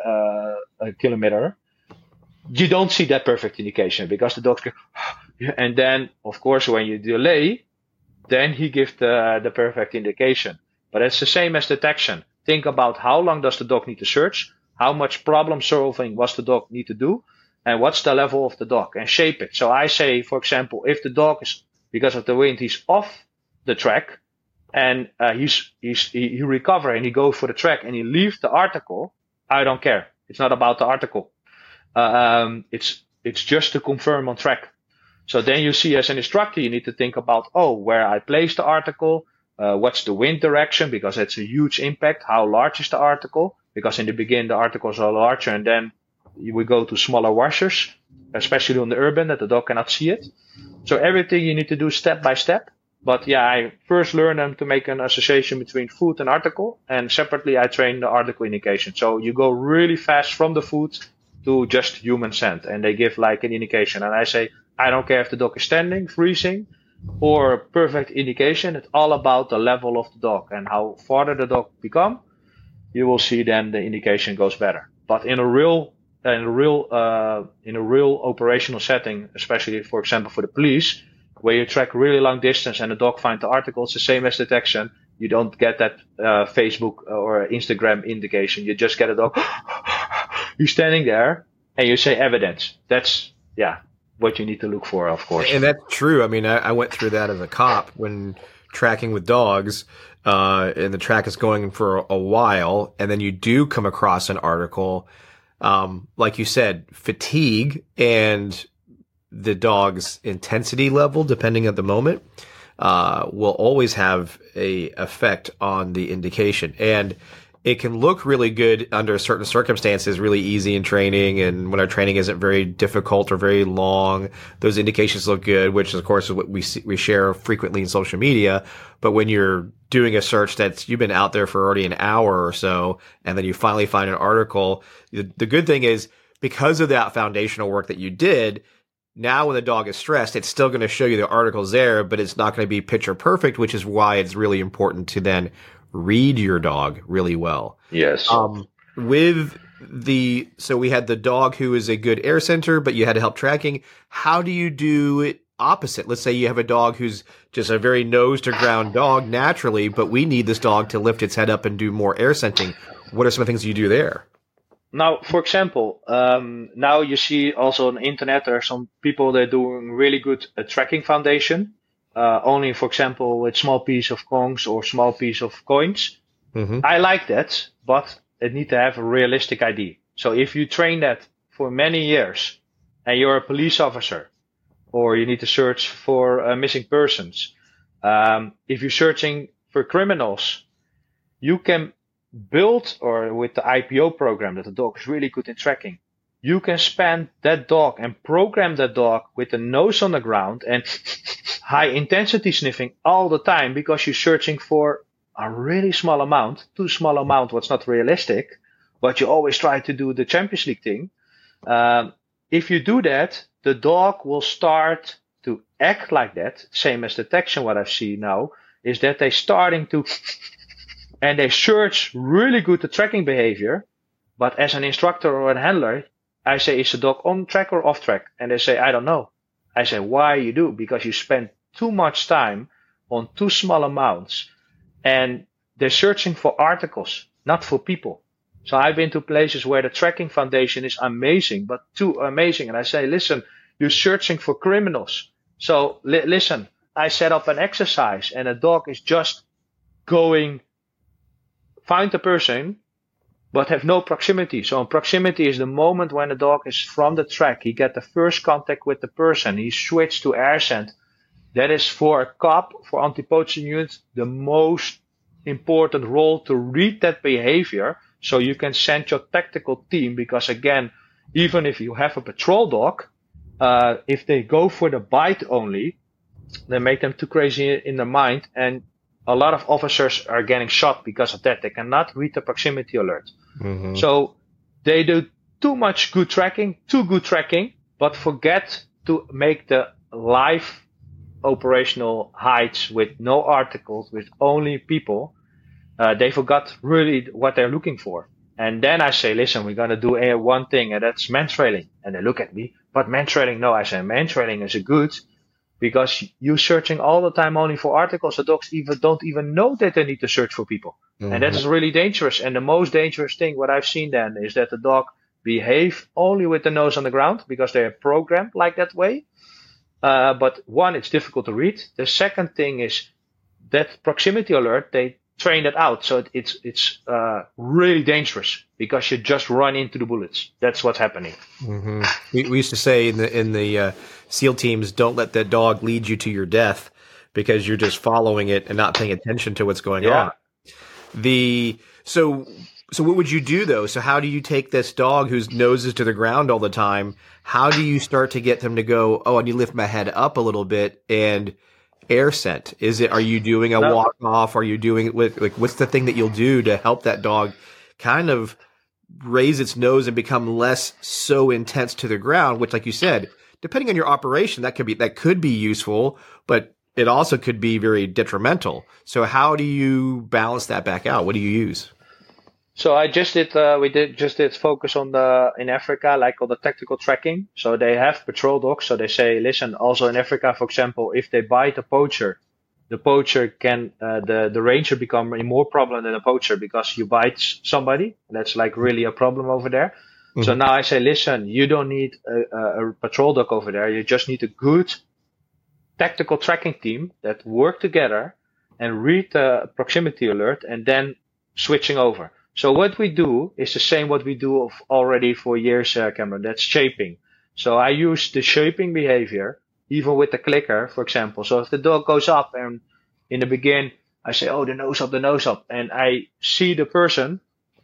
Speaker 2: a kilometer, you don't see that perfect indication because the dogs go, and then of course when you delay, then he gives the perfect indication. But it's the same as detection. Think about how long does the dog need to search, how much problem solving does the dog need to do, and what's the level of the dog, and shape it. So I say, for example, if the dog is, because of the wind, he's off the track, and he recover and he goes for the track and he leaves the article, I don't care. It's not about the article. It's just to confirm on track. So then you see, as an instructor, you need to think about, where I place the article, what's the wind direction, because it's a huge impact. How large is the article? Because in the beginning, the articles are larger, and then we go to smaller washers, especially on the urban, that the dog cannot see it. So everything you need to do step by step. But I first learn them to make an association between food and article, and separately I train the article indication. So you go really fast from the food to just human scent, and they give like an indication. And I say, I don't care if the dog is standing, freezing, or perfect indication. It's all about the level of the dog, and how farther the dog become, you will see then the indication goes better. But in a real operational setting, especially for example for the police, where you track really long distance and the dog finds the article, it's the same as detection. You don't get that Facebook or Instagram indication. You just get a dog. You're standing there and you say evidence. That's what you need to look for, of course.
Speaker 1: And that's true. I mean, I went through that as a cop when tracking with dogs, and the track is going for a while, and then you do come across an article, like you said, fatigue and the dog's intensity level, depending at the moment, will always have a effect on the indication. And it can look really good under certain circumstances, really easy in training. And when our training isn't very difficult or very long, those indications look good, which of course is what we share frequently in social media. But when you're doing a search you've been out there for already an hour or so, and then you finally find an article, the good thing is because of that foundational work that you did, now when the dog is stressed, it's still going to show you the articles there, but it's not going to be picture perfect, which is why it's really important to then read your dog really well.
Speaker 2: Yes.
Speaker 1: So we had the dog who is a good air center, but you had to help tracking. How do you do it opposite? Let's say you have a dog who's just a very nose to ground dog naturally, but we need this dog to lift its head up and do more air scenting. What are some of the things you do there?
Speaker 2: Now, for example, now you see also on the internet, there are some people that are doing really good tracking foundation. Only, for example, with small piece of kongs or small piece of coins. Mm-hmm. I like that, but it need to have a realistic ID. So if you train that for many years and you're a police officer, or you need to search for missing persons, if you're searching for criminals, you can build, or with the IPO program that the dog is really good in tracking, you can spend that dog and program that dog with the nose on the ground and high intensity sniffing all the time, because you're searching for a really small amount, too small amount, what's not realistic, but you always try to do the Champions League thing. If you do that, the dog will start to act like that. Same as detection, what I see now is that they're starting to, and they search really good the tracking behavior. But as an instructor or a handler, I say, is the dog on track or off track? And they say, I don't know. I say, why you do? Because you spend too much time on too small amounts, and they're searching for articles, not for people. So I've been to places where the tracking foundation is amazing, but too amazing. And I say, listen, you're searching for criminals. So listen, I set up an exercise and a dog is just going, find the person, but have no proximity. So proximity is the moment when the dog is from the track. He get the first contact with the person. He switched to air scent. That is for a cop, for anti-poaching units, the most important role to read that behavior, so you can send your tactical team. Because again, even if you have a patrol dog, if they go for the bite only, they make them too crazy in their mind, and a lot of officers are getting shot because of that. They cannot read the proximity alert. Mm-hmm. So they do too much good tracking, but forget to make the live operational hides with no articles, with only people. They forgot really what they're looking for. And then I say, listen, we're going to do one thing, and that's man trailing. And they look at me, but man trailing, no. I say, man trailing is a good, because you're searching all the time only for articles. The dogs don't even know that they need to search for people. Mm-hmm. And that is really dangerous. And the most dangerous thing, what I've seen then, is that the dog behave only with the nose on the ground, because they are programmed like that way. But one, it's difficult to read. The second thing is that proximity alert, they train that out. So it's really dangerous, because you just run into the bullets. That's what's happening.
Speaker 1: Mm-hmm. We used to say in the SEAL teams, don't let that dog lead you to your death, because you're just following it and not paying attention to what's going on. So what would you do though? So how do you take this dog whose nose is to the ground all the time? How do you start to get them to go, oh, I need to lift my head up a little bit and air scent? Are you doing a walk off? Are you doing it with, like, what's the thing that you'll do to help that dog kind of raise its nose and become less so intense to the ground, which, like you said, depending on your operation, that could be useful, but it also could be very detrimental. So how do you balance that back out? What do you use?
Speaker 2: So I just did, we just did focus on in Africa, like on the tactical tracking. So they have patrol dogs. So they say, listen, also in Africa, for example, if they bite a poacher, the poacher can, the ranger become more problem than a poacher because you bite somebody. That's like really a problem over there. Mm-hmm. So now I say, listen, you don't need a patrol dog over there. You just need a good tactical tracking team that work together and read the proximity alert and then switching over. So what we do is the same what we do already for years, Cameron. That's shaping. So I use the shaping behavior, even with the clicker, for example. So if the dog goes up and in the beginning, I say, oh, the nose up. And I see the person.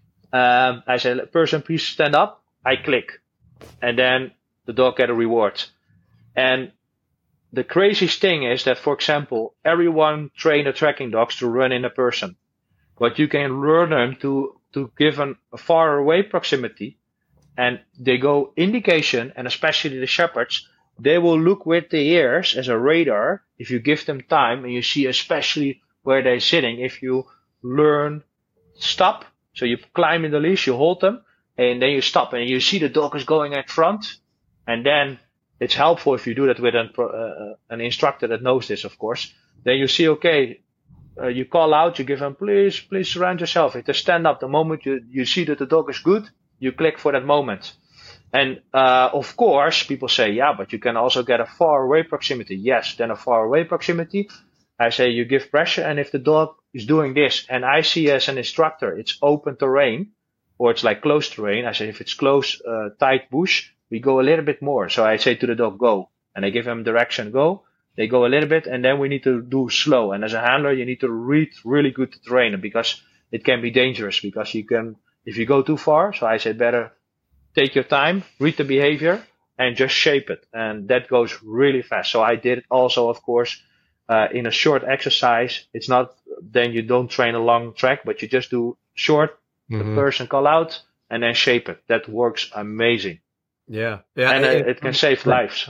Speaker 2: I say, person, please stand up. I click. And then the dog get a reward. And the craziest thing is that, for example, everyone train the tracking dogs to run in a person. But you can learn them to give a far away proximity, and they go indication, and especially the shepherds, they will look with the ears as a radar if you give them time, and you see especially where they're sitting. If you learn stop, so you climb in the leash, you hold them, and then you stop, and you see the dog is going at front, and then it's helpful if you do that with an instructor that knows this, of course. Then you see, okay, you call out, you give them, please surround yourself. If they stand up, the moment you see that the dog is good, you click for that moment. And, of course, people say, yeah, but you can also get a far away proximity. Yes, then a far away proximity. I say you give pressure, and if the dog is doing this, and I see as an instructor, it's open terrain, or it's like closed terrain. I say if it's close, tight bush, we go a little bit more. So I say to the dog, go. And I give him direction, go. They go a little bit, and then we need to do slow. And as a handler, you need to read really good the terrain because it can be dangerous because if you go too far, so I say better take your time, read the behavior, and just shape it. And that goes really fast. So I did it also, of course, in a short exercise. It's not, then you don't train a long track, but you just do short, the person call out, and then shape it. That works amazing.
Speaker 1: Yeah.
Speaker 2: And it can save lives.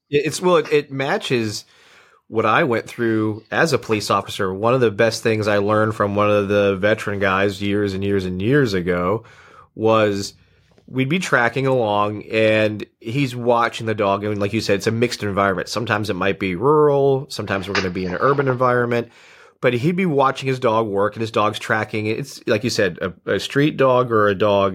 Speaker 1: It matches what I went through as a police officer. One of the best things I learned from one of the veteran guys years and years and years ago was we'd be tracking along and he's watching the dog. And like you said, it's a mixed environment. Sometimes it might be rural. Sometimes we're going to be in an urban environment. But he'd be watching his dog work and his dog's tracking. It's like you said, a street dog or a dog.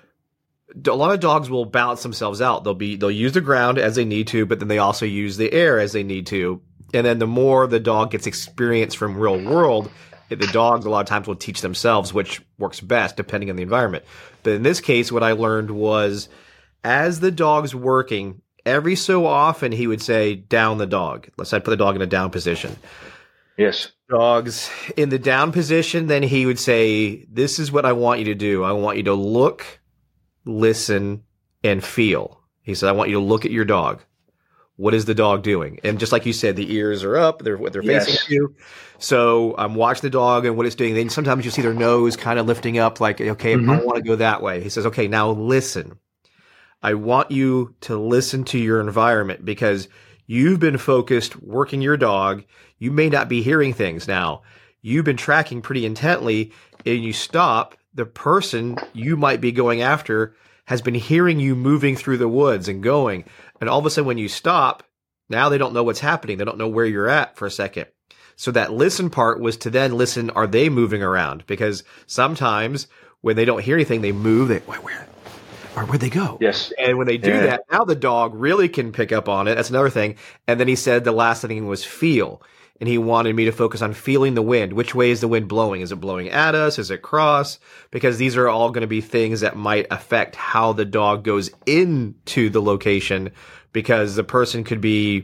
Speaker 1: A lot of dogs will balance themselves out. They'll use the ground as they need to, but then they also use the air as they need to. And then the more the dog gets experience from real world, the dogs a lot of times will teach themselves, which works best depending on the environment. But in this case, what I learned was as the dog's working, every so often he would say, down the dog. Let's say I put the dog in a down position.
Speaker 2: Yes.
Speaker 1: Dogs in the down position, then he would say, this is what I want you to do. I want you to look, listen, and feel. He said, I want you to look at your dog. What is the dog doing? And just like you said, the ears are up, they're facing you. So I'm watching the dog and what it's doing. Then sometimes you see their nose kind of lifting up like, okay, I want to go that way. He says, okay, now listen. I want you to listen to your environment because you've been focused working your dog. You may not be hearing things now. You've been tracking pretty intently and you stop. The person you might be going after has been hearing you moving through the woods and going. And all of a sudden when you stop, now they don't know what's happening. They don't know where you're at for a second. So that listen part was to then listen, are they moving around? Because sometimes when they don't hear anything, they move. Where'd they go?
Speaker 2: Yes.
Speaker 1: And when they do that, now the dog really can pick up on it. That's another thing. And then he said the last thing was feel. And he wanted me to focus on feeling the wind. Which way is the wind blowing? Is it blowing at us? Is it cross? Because these are all going to be things that might affect how the dog goes into the location. Because the person could be,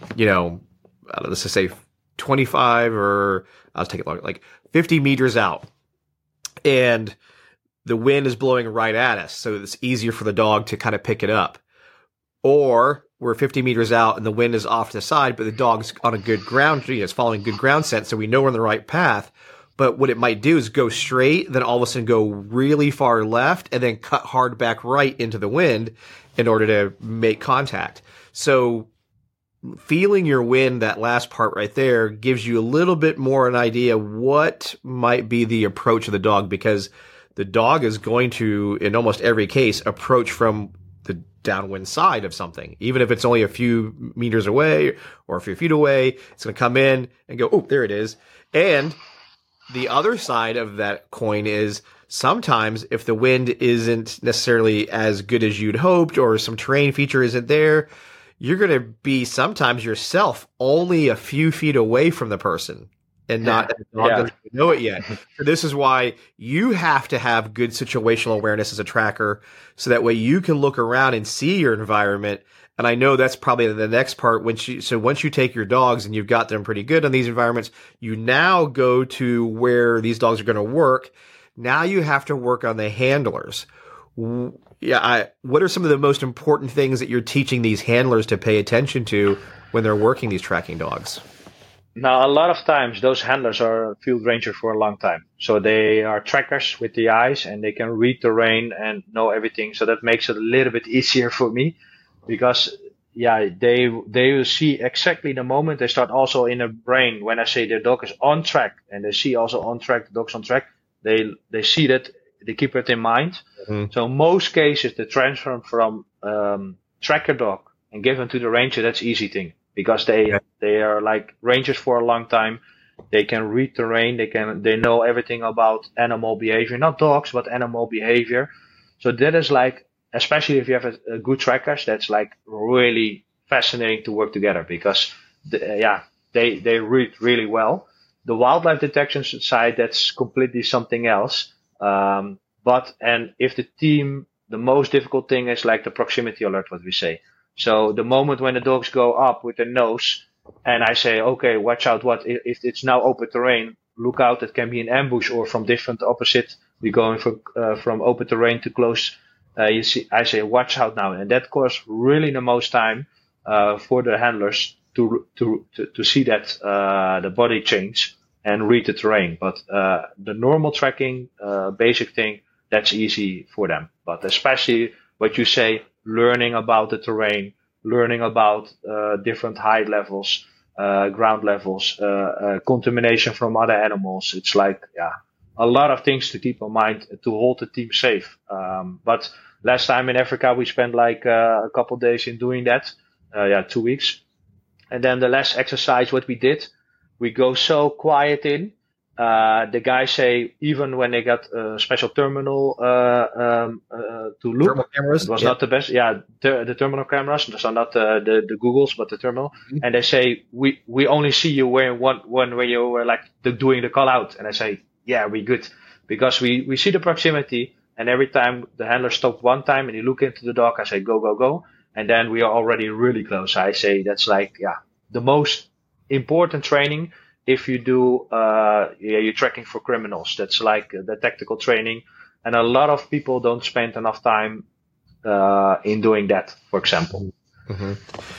Speaker 1: let's just say 25 or I'll take it longer, like 50 meters out. And the wind is blowing right at us. So it's easier for the dog to kind of pick it up. Or we're 50 meters out and the wind is off to the side, but the dog's on a good ground, it's following good ground sense, so we know we're on the right path. But what it might do is go straight, then all of a sudden go really far left, and then cut hard back right into the wind in order to make contact. So feeling your wind, that last part right there, gives you a little bit more an idea what might be the approach of the dog, because the dog is going to, in almost every case, approach from the downwind side of something. Even if it's only a few meters away or a few feet away, it's going to come in and go, oh, there it is. And the other side of that coin is sometimes if the wind isn't necessarily as good as you'd hoped or some terrain feature isn't there, you're going to be sometimes yourself only a few feet away from the person and not the dog doesn't know it yet. So this is why you have to have good situational awareness as a tracker, so that way you can look around and see your environment. And I know that's probably the next part. So once you take your dogs and you've got them pretty good on these environments, you now go to where these dogs are going to work. Now you have to work on the handlers. What are some of the most important things that you're teaching these handlers to pay attention to when they're working these tracking dogs?
Speaker 2: Now, a lot of times those handlers are field rangers for a long time. So they are trackers with the eyes and they can read terrain and know everything. So that makes it a little bit easier for me because, they will see exactly the moment. They start also in a brain when I say the dog is on track, and they see also on track, the dog's on track. They see that, they keep it in mind. Mm-hmm. So most cases, the transfer from tracker dog and give them to the ranger, that's easy thing. Because they are like rangers for a long time. They can read terrain. They know everything about animal behavior, not dogs, but animal behavior. So that is like, especially if you have a good trackers, that's like really fascinating to work together because they read really well. The wildlife detection side, that's completely something else. And if the most difficult thing is like the proximity alert, what we say. So the moment when the dogs go up with their nose and I say, okay, watch out, if it's now open terrain, look out, it can be an ambush or from different opposite. We're going from open terrain to close. I say, watch out now. And that costs really the most time, for the handlers to see that, the body change and read the terrain. But, the normal tracking, basic thing, that's easy for them. But especially what you say, learning about the terrain, learning about different height levels, ground levels, contamination from other animals. It's like, a lot of things to keep in mind to hold the team safe. But last time in Africa, we spent like a couple of days in doing that. 2 weeks. And then the last exercise, what we did, we go so quiet in. The guys say even when they got a special terminal to look,
Speaker 1: thermal cameras,
Speaker 2: it was not the best. The terminal cameras, so not the Googles, but the terminal. Mm-hmm. And they say we only see you when you were like doing the call out. And I say, we good because we see the proximity. And every time the handler stopped one time and you look into the dog, I say go go go, and then we are already really close. I say that's like the most important training. If you do, you're tracking for criminals. That's like the tactical training. And a lot of people don't spend enough time, in doing that, for example.
Speaker 1: Mm-hmm.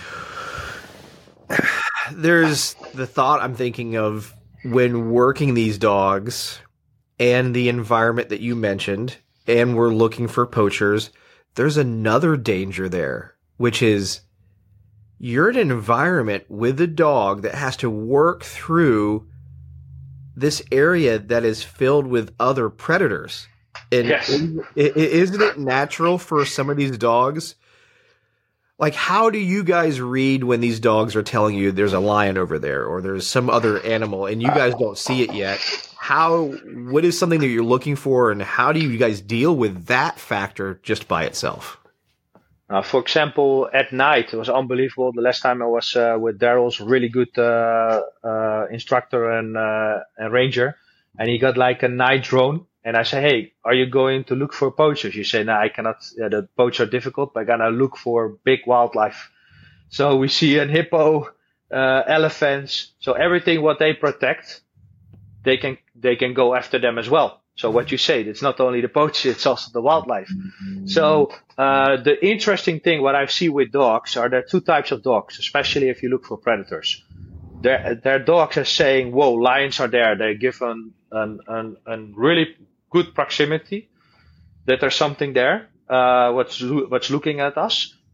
Speaker 1: There's the thought I'm thinking of when working these dogs and the environment that you mentioned, and we're looking for poachers. There's another danger there, which is, you're in an environment with a dog that has to work through this area that is filled with other predators. And
Speaker 2: yes.
Speaker 1: Isn't it natural for some of these dogs? Like, how do you guys read when these dogs are telling you there's a lion over there or there's some other animal and you guys don't see it yet? What is something that you're looking for, and how do you guys deal with that factor just by itself?
Speaker 2: For example, at night, it was unbelievable. The last time I was with Daryl's really good instructor and ranger, and he got like a night drone. And I say, hey, are you going to look for poachers? You say, no, I cannot. The poachers are difficult, but I'm gonna look for big wildlife. So we see a hippo, elephants. So everything what they protect, they can go after them as well. So what you say, it's not only the poacher, it's also the wildlife. So the interesting thing, what I see with dogs, are there two types of dogs, especially if you look for predators. Their dogs are saying, whoa, lions are there. They give a really good proximity that there's something there, what's looking at us.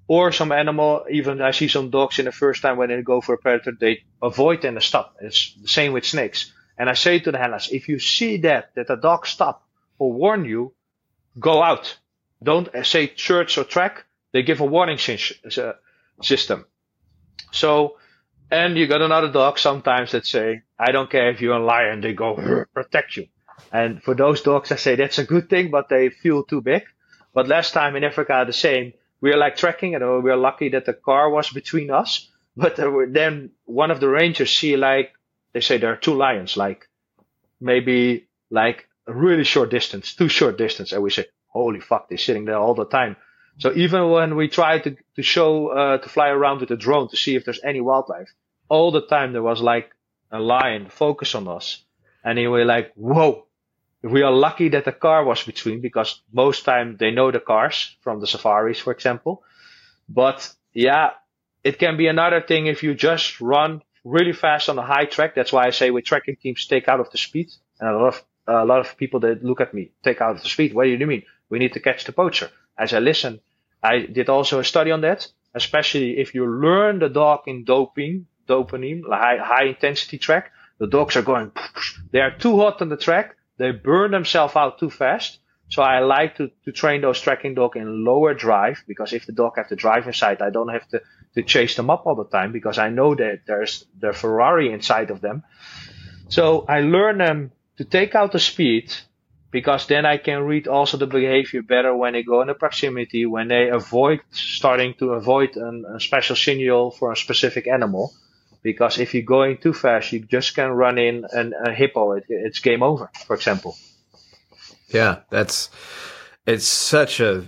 Speaker 2: Or some animal, even I see some dogs in the first time when they go for a predator, they avoid and stop. It's the same with snakes. And I say to the handlers, if you see that a dog stop or warn you, go out. Don't say search or track. They give a warning system. So, and you got another dog sometimes that say, I don't care if you're a lion, they go protect you. And for those dogs, I say that's a good thing, but they feel too big. But last time in Africa, the same. We are like tracking, and we are lucky that the car was between us. But then one of the rangers see like, they say there are two lions, like maybe like a really short distance, too short distance. And we say, holy fuck, they're sitting there all the time. So even when we try to show, to fly around with a drone to see if there's any wildlife, all the time there was like a lion focus on us. And we were like, whoa. We are lucky that the car was between, because most time they know the cars from the safaris, for example. But yeah, it can be another thing if you just run really fast on a high track. That's why I say with tracking teams, take out of the speed. And a lot of people that look at me, take out of the speed. What do you mean? We need to catch the poacher. I say, listen, I did also a study on that, especially if you learn the dog in dopamine, high intensity track. The dogs are going, they are too hot on the track. They burn themselves out too fast. So I like to train those tracking dogs in lower drive, because if the dog have to drive inside, I don't have to chase them up all the time, because I know that there's the Ferrari inside of them. So I learn them to take out the speed, because then I can read also the behavior better when they go in the proximity, when they starting to avoid a special signal for a specific animal. Because if you're going too fast, you just can run in a hippo. It's game over, for example.
Speaker 1: Yeah, it's such a,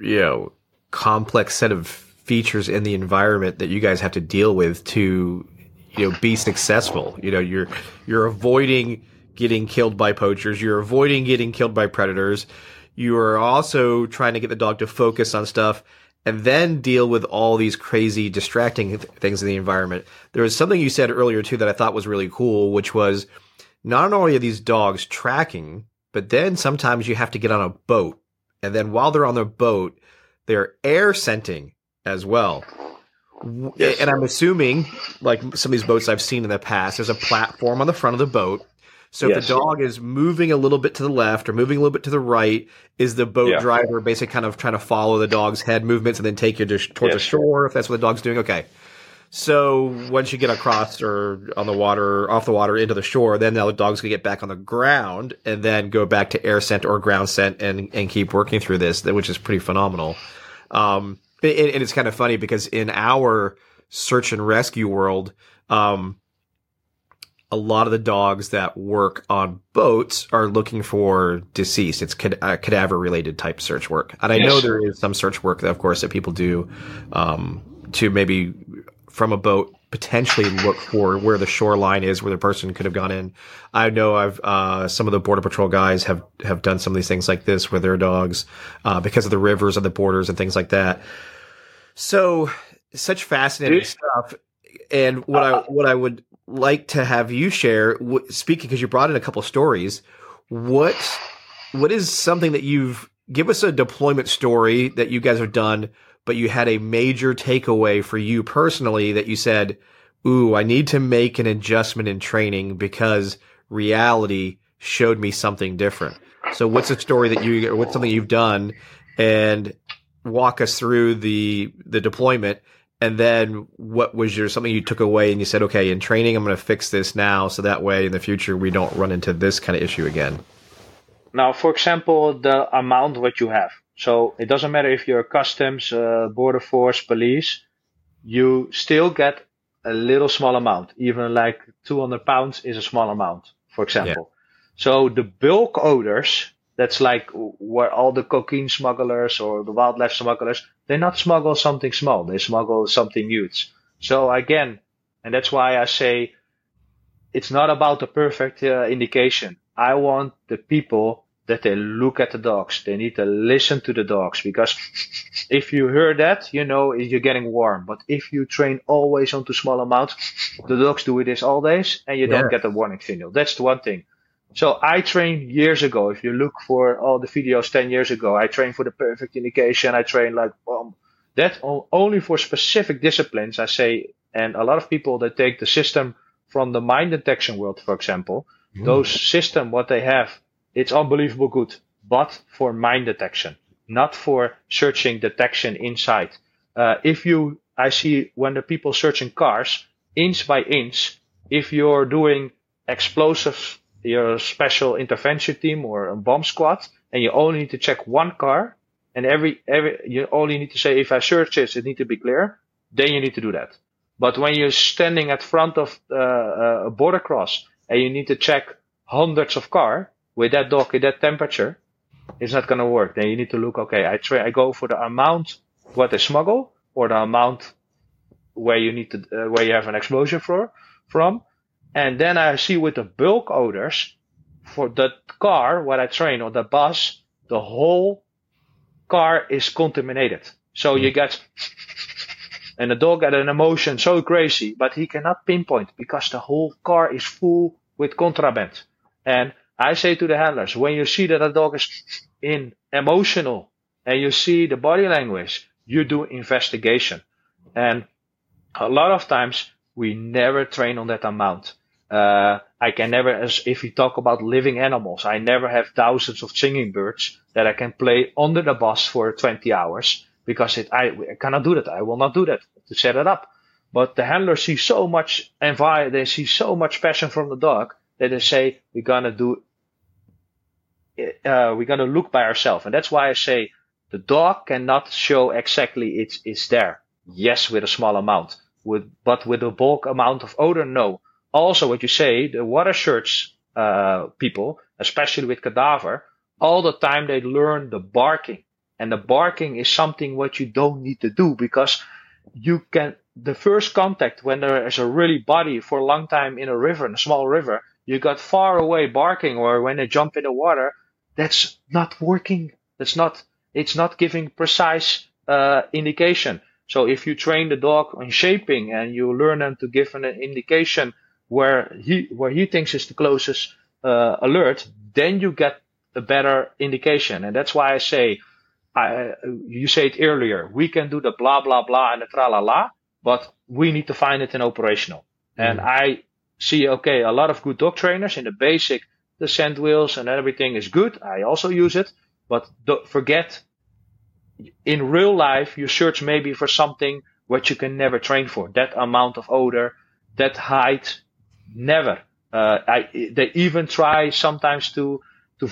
Speaker 1: complex set of features in the environment that you guys have to deal with to, be successful. You're avoiding getting killed by poachers. You're avoiding getting killed by predators. You are also trying to get the dog to focus on stuff, and then deal with all these crazy distracting things in the environment. There was something you said earlier, too, that I thought was really cool, which was not only are these dogs tracking, but then sometimes you have to get on a boat. And then while they're on the boat, they're air scenting as well. Yes. And I'm assuming, like some of these boats I've seen in the past, there's a platform on the front of the boat. So if the dog is moving a little bit to the left or moving a little bit to the right, is the boat driver basically kind of trying to follow the dog's head movements and then take you towards the shore, if that's what the dog's doing? Okay. So once you get across or on the water, off the water into the shore, then the dog's going to get back on the ground and then go back to air scent or ground scent and keep working through this, which is pretty phenomenal. And it's kind of funny because in our search and rescue world, a lot of the dogs that work on boats are looking for deceased. It's cadaver-related type search work. And I know there is some search work, that, of course, that people do to maybe from a boat potentially look for where the shoreline is, where the person could have gone in. I know some of the Border Patrol guys have done some of these things like this with their dogs because of the rivers and the borders and things like that. So such fascinating stuff. And what I would like to have you share, speaking because you brought in a couple of stories, what is something that give us a deployment story that you guys have done, but you had a major takeaway for you personally that you said, ooh, I need to make an adjustment in training because reality showed me something different. So what's a story or what's something you've done, and walk us through the deployment. And then what was something you took away and you said, okay, in training, I'm going to fix this now, so that way in the future we don't run into this kind of issue again?
Speaker 2: Now, for example, the amount what you have. So it doesn't matter if you're customs, border force, police, you still get a little small amount. Even like 200 pounds is a small amount, for example. Yeah. So the bulk odors, that's like where all the cocaine smugglers or the wildlife smugglers, they not smuggle something small. They smuggle something huge. So again, and that's why I say it's not about the perfect indication. I want the people that they look at the dogs. They need to listen to the dogs, because if you hear that, you're getting warm. But if you train always onto small amounts, the dogs do this all days and you don't get a warning signal. That's the one thing. So I trained years ago. If you look for all the videos 10 years ago, I trained for the perfect indication. I trained like That only for specific disciplines, I say, and a lot of people that take the system from the mine detection world, for example, those system, what they have, it's unbelievable good, but for mine detection, not for searching detection inside. I see when the people searching cars, inch by inch, if you're doing explosives, you're a special intervention team or a bomb squad, and you only need to check one car, and every you only need to say, if I search this, it needs to be clear, then you need to do that. But when you're standing at front of a border cross and you need to check hundreds of cars with that dog at that temperature, it's not going to work. Then you need to look, okay, I go for the amount what they smuggle or the amount where you need to where you have an explosion from. And then I see with the bulk odors for the car, what I train, or the bus, the whole car is contaminated. So you get, and the dog got an emotion so crazy, but he cannot pinpoint because the whole car is full with contraband. And I say to the handlers, when you see that a dog is in emotional and you see the body language, you do investigation. And a lot of times we never train on that amount. I can never, as if we talk about living animals, I never have thousands of singing birds that I can play under the bus for 20 hours because I cannot do that. I will not do that to set it up. But the handlers see so much they see so much passion from the dog that they say, we're gonna look by ourselves. And that's why I say the dog cannot show exactly it's there. Yes, with a small amount, but with a bulk amount of odor, no. Also, what you say, the water search people, especially with cadaver, all the time they learn the barking. And the barking is something what you don't need to do because the first contact when there is a really body for a long time in a river, in a small river, you got far away barking, or when they jump in the water, that's not working. It's not giving precise indication. So if you train the dog on shaping and you learn them to give an indication where he thinks is the closest alert, then you get a better indication. And that's why I say, you said it earlier, we can do the blah, blah, blah and the tra-la-la, but we need to find it in operational. And I see, okay, a lot of good dog trainers in the basic, the scent wheels and everything is good. I also use it, but don't forget, in real life, you search maybe for something what you can never train for. That amount of odor, that height, never. They even try sometimes to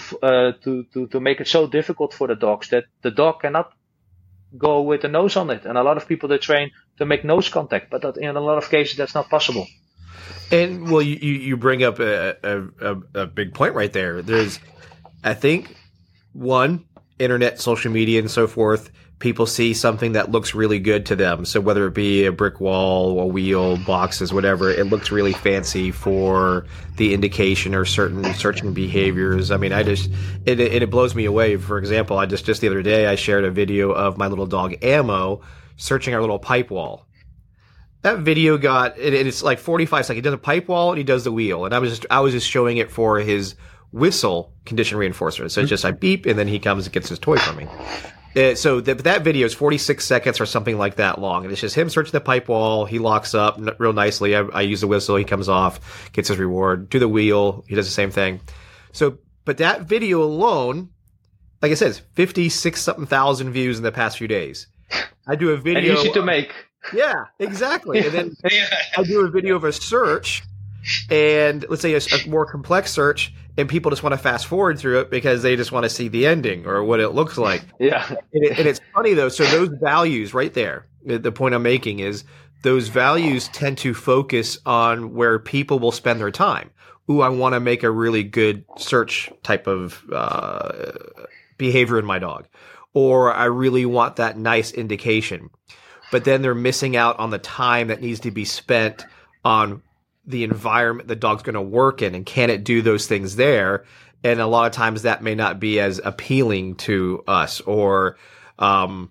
Speaker 2: make it so difficult for the dogs that the dog cannot go with the nose on it. And a lot of people, they train to make nose contact, but in a lot of cases, that's not possible.
Speaker 1: And well, you bring up a big point right there. There's, I think, one, internet, social media, and so forth, people see something that looks really good to them. So whether it be a brick wall, a wheel, boxes, whatever, it looks really fancy for the indication or certain searching behaviors. I mean, it blows me away. For example, just the other day, I shared a video of my little dog Ammo searching our little pipe wall. That video it's like 45 seconds. He does a pipe wall and he does the wheel. And I was just showing it for his whistle condition reinforcement. So it's just I beep and then he comes and gets his toy from me. So that video is 46 seconds or something like that long. And it's just him searching the pipe wall. He locks up real nicely. I use the whistle. He comes off, gets his reward. Do the wheel. He does the same thing. So, but that video alone, like I said, 56-something thousand views in the past few days. I do a video.
Speaker 2: And easy to make.
Speaker 1: Yeah, exactly. And then I do a video of a search, and let's say a more complex search, and people just want to fast forward through it because they just want to see the ending or what it looks like.
Speaker 2: Yeah.
Speaker 1: And it's funny, though. So those values right there, the point I'm making is those values tend to focus on where people will spend their time. Ooh, I want to make a really good search type of behavior in my dog. Or I really want that nice indication. But then they're missing out on the time that needs to be spent on the environment the dog's going to work in, and can it do those things there? And a lot of times that may not be as appealing to us, or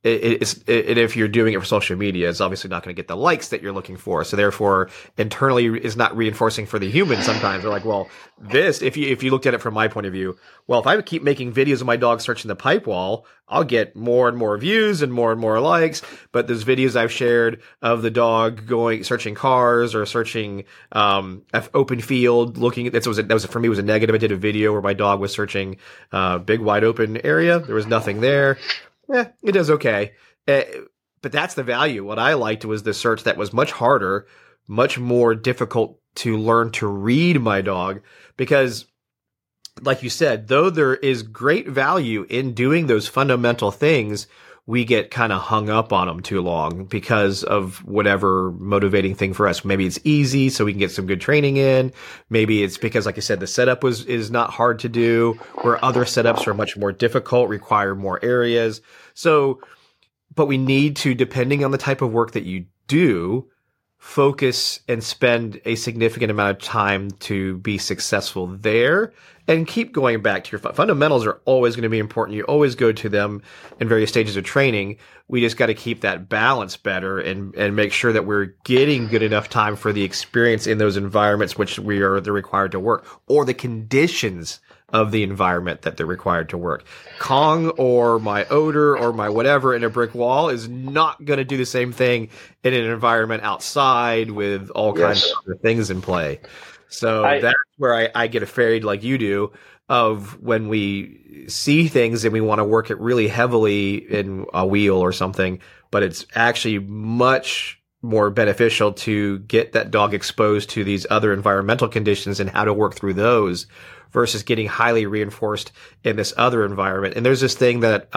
Speaker 1: if you're doing it for social media, it's obviously not going to get the likes that you're looking for. So therefore, internally is not reinforcing for the human. Sometimes they're like, well, this, if you looked at it from my point of view, well, if I keep making videos of my dog searching the pipe wall, I'll get more and more views and more likes. But those videos I've shared of the dog searching cars or searching open field, looking at that was for me was a negative. I did a video where my dog was searching big wide open area. There was nothing there. It does okay. But that's the value. What I liked was the search that was much harder, much more difficult to learn to read my dog, because like you said, though there is great value in doing those fundamental things, we get kind of hung up on them too long because of whatever motivating thing for us. Maybe it's easy, so we can get some good training in. Maybe it's because, like I said, the setup is not hard to do, where other setups are much more difficult, require more areas. So, but we need to, depending on the type of work that you do, focus and spend a significant amount of time to be successful there, and keep going back to your fundamentals are always going to be important. You always go to them in various stages of training. We just got to keep that balance better and make sure that we're getting good enough time for the experience in those environments which they're required to work, or the conditions of the environment that they're required to work. Kong or my odor or my whatever in a brick wall is not going to do the same thing in an environment outside with all kinds of other things in play. So that's where I get afraid, like you do, of when we see things and we want to work it really heavily in a wheel or something, but it's actually much more beneficial to get that dog exposed to these other environmental conditions and how to work through those versus getting highly reinforced in this other environment. And there's this thing that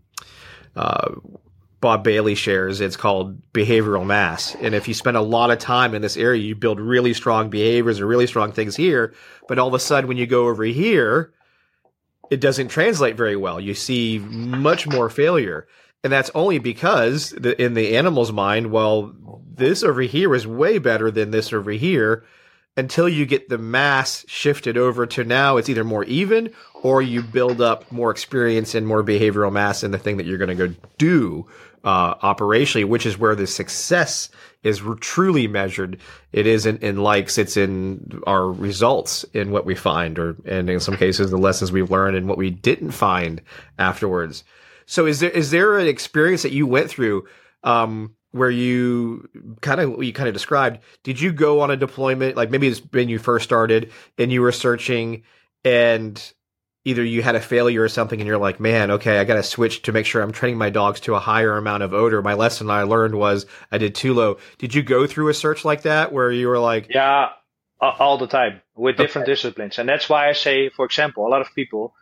Speaker 1: Bob Bailey shares. It's called behavioral mass. And if you spend a lot of time in this area, you build really strong behaviors or really strong things here. But all of a sudden, when you go over here, it doesn't translate very well. You see much more failure. And that's only because in the animal's mind, well, this over here is way better than this over here, until you get the mass shifted over to now it's either more even, or you build up more experience and more behavioral mass in the thing that you're going to go do operationally, which is where the success is truly measured. It isn't in likes, it's in our results, in what we find, and in some cases the lessons we've learned and what we didn't find afterwards. So is there an experience that you went through where you kind of described? Did you go on a deployment, like maybe it's when you first started and you were searching and either you had a failure or something and you're like, man, okay, I got to switch to make sure I'm training my dogs to a higher amount of odor. My lesson I learned was I did too low. Did you go through a search like that where you were like...
Speaker 2: Yeah, all the time with different disciplines. And that's why I say, for example, a lot of people,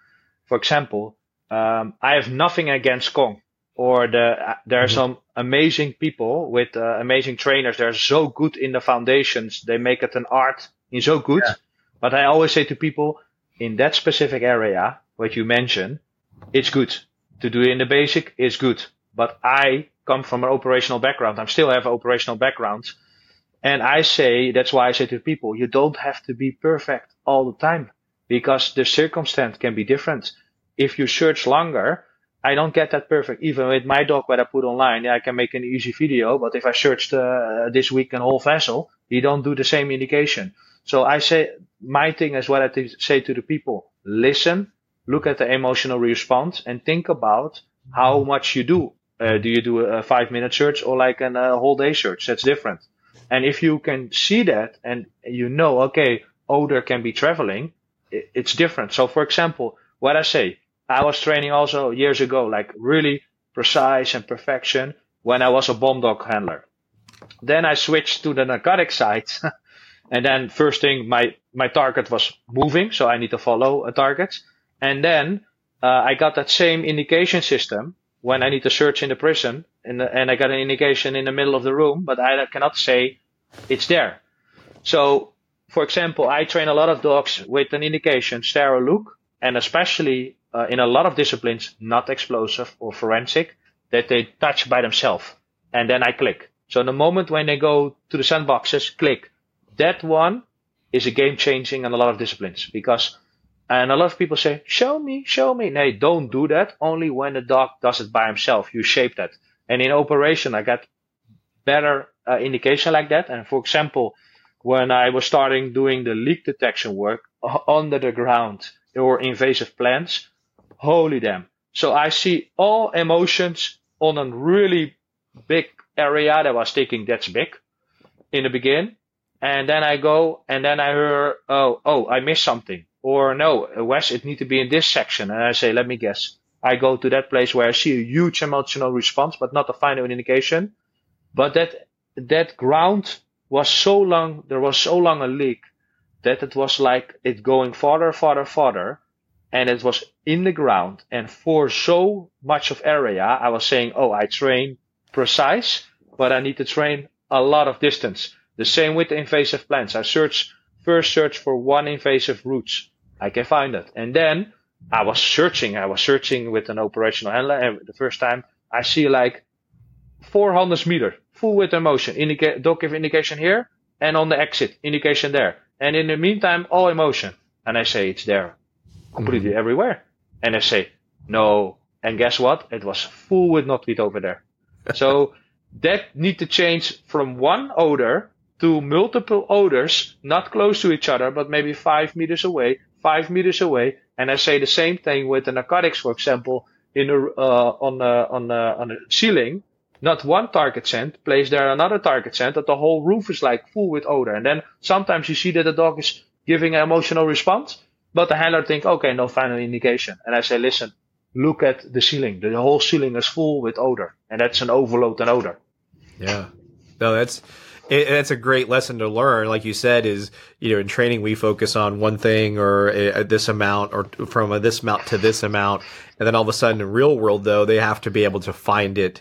Speaker 2: I have nothing against Kong. Or there are some amazing people with amazing trainers. They're so good in the foundations. They make it an art. He's so good. Yeah. But I always say to people, in that specific area, what you mentioned, it's good. To do it in the basic is good. But I come from an operational background. I still have an operational background. And that's why I say to people, you don't have to be perfect all the time, because the circumstance can be different. If you search longer, I don't get that perfect. Even with my dog, what I put online, I can make an easy video. But if I searched this week an whole vessel, you don't do the same indication. So I say, my thing is what I say to the people: listen, look at the emotional response, and think about how much you do. Do you do a 5-minute search or like a whole day search? That's different. And if you can see that and you know, okay, odor can be traveling, it's different. So for example, what I say, I was training also years ago, like really precise and perfection when I was a bomb dog handler. Then I switched to the narcotic side. And then first thing, my target was moving. So I need to follow a target. And then, I got that same indication system when I need to search in the prison and I got an indication in the middle of the room, but I cannot say it's there. So for example, I train a lot of dogs with an indication, stare or look, and especially in a lot of disciplines, not explosive or forensic, that they touch by themselves. And then I click. So the moment when they go to the sandboxes, click. That one is a game changing in a lot of disciplines, because And a lot of people say, show me, show me. No, don't do that. Only when the dog does it by himself. You shape that. And in operation, I got better indication like that. And for example, when I was starting doing the leak detection work under the ground or invasive plants, holy damn. So I see all emotions on a really big area that was thinking that's big in the beginning. And then I go and then I hear, oh, I missed something. Or no, Wes, it needs to be in this section. And I say, let me guess. I go to that place where I see a huge emotional response, but not a final indication. But that ground was so long, there was so long a leak that it was like it going farther, farther, farther. And it was in the ground. And for so much of area, I was saying, oh, I train precise, but I need to train a lot of distance. The same with the invasive plants. I first search for one invasive roots. I can find it. And then I was searching with an operational handler. And the first time I see like 400 meters full with emotion. Dog give indication here and on the exit indication there. And in the meantime, all emotion. And I say it's there completely everywhere. And I say no. And guess what? It was full with knotweed over there. So that need to change from one odor to multiple odors, not close to each other, but maybe 5 meters away, 5 meters away. And I say the same thing with the narcotics, for example, on the ceiling. Not one target scent, place there another target scent, that the whole roof is like full with odor. And then sometimes you see that the dog is giving an emotional response, but the handler think, okay, no final indication. And I say, listen, look at the ceiling. The whole ceiling is full with odor, and that's an overload and odor.
Speaker 1: Yeah. No, that's a great lesson to learn. Like you said, is, in training, we focus on one thing or this amount or from this amount to this amount. And then all of a sudden in real world, though, they have to be able to find it.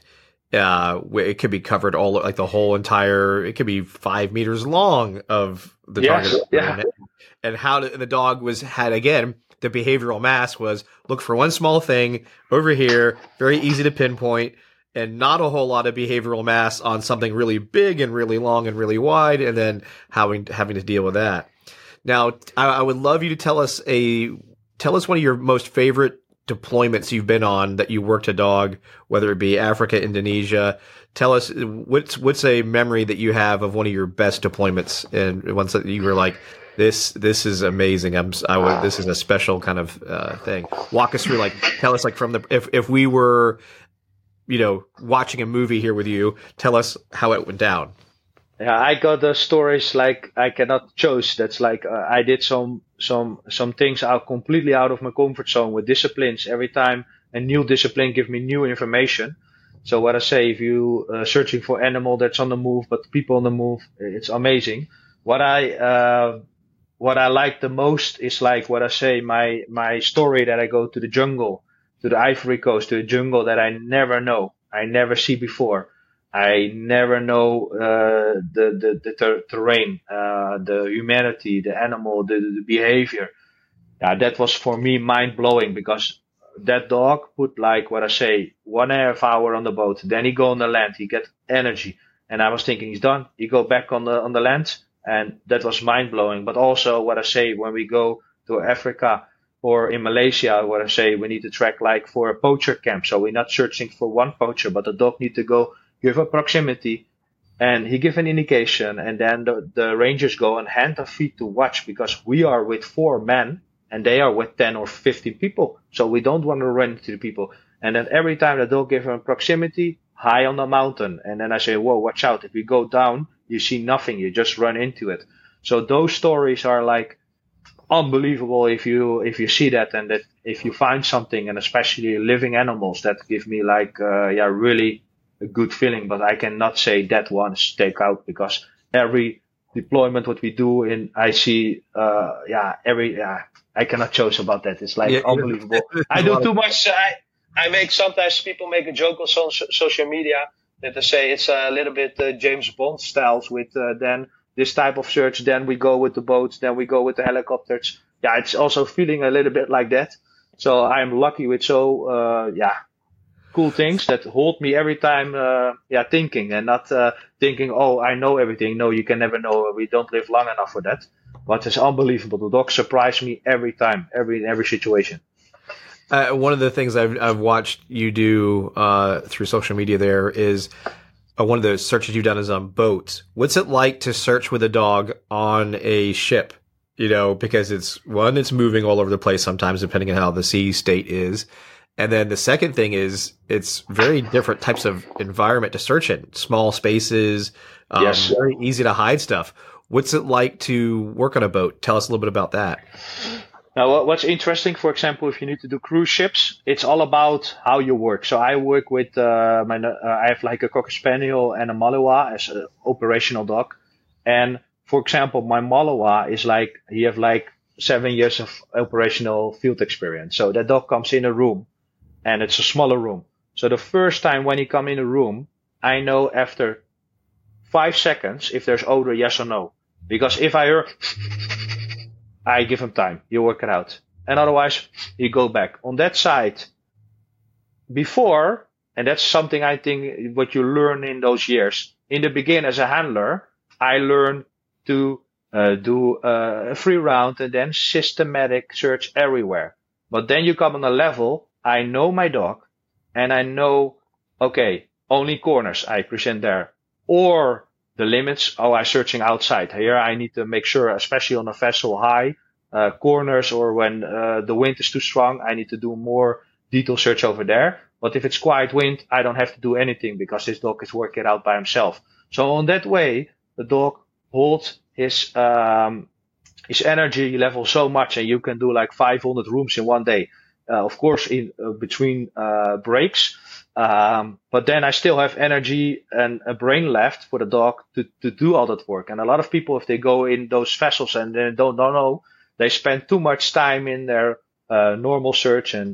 Speaker 1: It could be covered all, like the whole entire, it could be 5 meters long of the target.
Speaker 2: Yeah.
Speaker 1: And the dog had again, the behavioral mask was look for one small thing over here, very easy to pinpoint, and not a whole lot of behavioral mass on something really big and really long and really wide, and then having to deal with that. Now, I would love you to tell us one of your most favorite deployments you've been on that you worked a dog, whether it be Africa, Indonesia. Tell us what's a memory that you have of one of your best deployments, and once that you were like, this is amazing. This is a special kind of thing. Walk us through, tell us from if we were, watching a movie here with you, tell us how it went down.
Speaker 2: Yeah, I got the stories like I cannot choose. That's like I did some things completely out of my comfort zone with disciplines. Every time a new discipline gives me new information. So what I say, if you searching for animal that's on the move, but people on the move, it's amazing. What I like the most is like what I say, my story that I go to the jungle, to the Ivory Coast, to the jungle that I never know, I never see before. I never know the terrain, the humanity, the animal, the behavior. Yeah, that was for me mind blowing, because that dog put like what I say 1.5 hours on the boat, then he go on the land, he get energy, and I was thinking he's done. He go back on the land, and that was mind blowing. But also what I say, when we go to Africa or in Malaysia, what I say, we need to track like for a poacher camp. So we're not searching for one poacher, but the dog need to go give a proximity, and he give an indication, and then the rangers go and hand their feet to watch, because we are with 4 men and they are with 10 or 15 people. So we don't want to run into the people. And then every time the dog give a proximity, high on the mountain. And then I say, whoa, watch out. If you go down, you see nothing. You just run into it. So those stories are like unbelievable if you see that, and that if you find something, and especially living animals, that give me like, really a good feeling. But I cannot say that one is take out, because every deployment what we do in IC, I cannot choose about that. It's like unbelievable. I do too much. I make, sometimes people make a joke on social media that they say it's a little bit James Bond styles with then this type of search, then we go with the boats, then we go with the helicopters. Yeah, it's also feeling a little bit like that. So I'm lucky with cool things that hold me every time, thinking, and not thinking, oh, I know everything. No, you can never know. We don't live long enough for that. but it's unbelievable. The dogs surprise me every time, in every situation.
Speaker 1: One of the things I've watched you do through social media there is one of the searches you've done is on boats. What's it like to search with a dog on a ship? You know, because it's moving all over the place sometimes, depending on how the sea state is. And then the second thing is it's very different types of environment to search in. Small spaces,
Speaker 2: Yes.
Speaker 1: very easy to hide stuff. What's it like to work on a boat? Tell us a little bit about that.
Speaker 2: Now, what's interesting, for example, if you need to do cruise ships, it's all about how you work. So I work with I have like a Cocker Spaniel and a Malinois as an operational dog. And for example, my Malinois is he have like 7 years of operational field experience. So that dog comes in a room, and it's a smaller room. So the first time when he come in a room, I know after 5 seconds if there's odor, yes or no. Because if I hear, I give him time. You work it out. And otherwise, you go back. On that side, before, and that's something I think what you learn in those years. In the beginning, as a handler, I learned to do a free round and then systematic search everywhere. But then you come on a level, I know my dog, and I know, okay, only corners I present there. Or the limits, I'm searching outside. Here I need to make sure, especially on a vessel high, corners or when the wind is too strong, I need to do more detailed search over there. But if it's quiet wind, I don't have to do anything because this dog is working it out by himself. So on that way, the dog holds his energy level so much, and you can do like 500 rooms in one day. Of course, in between breaks. But then I still have energy and a brain left for the dog to do all that work. And a lot of people, if they go in those vessels and they don't know, they spend too much time in their normal search and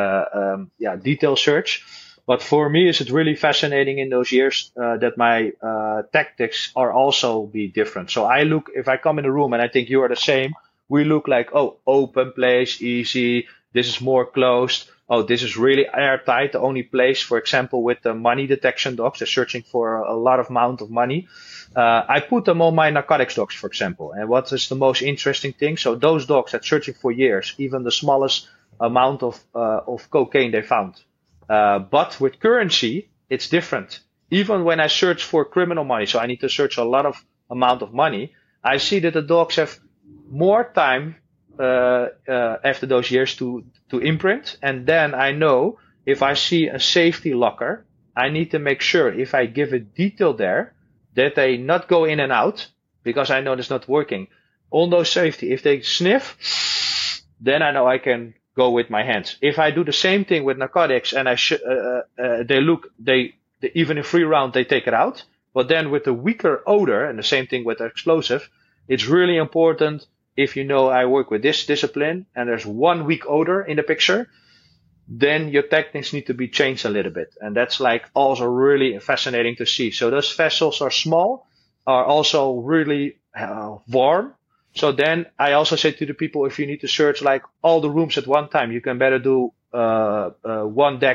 Speaker 2: detail search. But for me, it's really fascinating in those years that my tactics are also be different. So I look, if I come in a room and I think you are the same, we look like, oh, open place, easy. This is more closed. Oh, this is really airtight. The only place, for example, with the money detection dogs, they're searching for a lot of amount of money. I put them on my narcotics dogs, for example. And what is the most interesting thing? So those dogs that searching for years, even the smallest amount of cocaine they found. But with currency, it's different. Even when I search for criminal money, so I need to search a lot of amount of money, I see that the dogs have more time after those years to imprint. And then I know if I see a safety locker, I need to make sure if I give a detail there that they not go in and out because I know it's not working. On those safety, if they sniff, then I know I can go with my hands. If I do the same thing with narcotics and they even in free round, they take it out. But then with the weaker odor and the same thing with the explosive, it's really important. If you know I work with this discipline and there's one weak odor in the picture, then your techniques need to be changed a little bit. And that's like also really fascinating to see. So those vessels are small, are also really warm. So then I also say to the people, if you need to search like all the rooms at one time, you can better do one deck,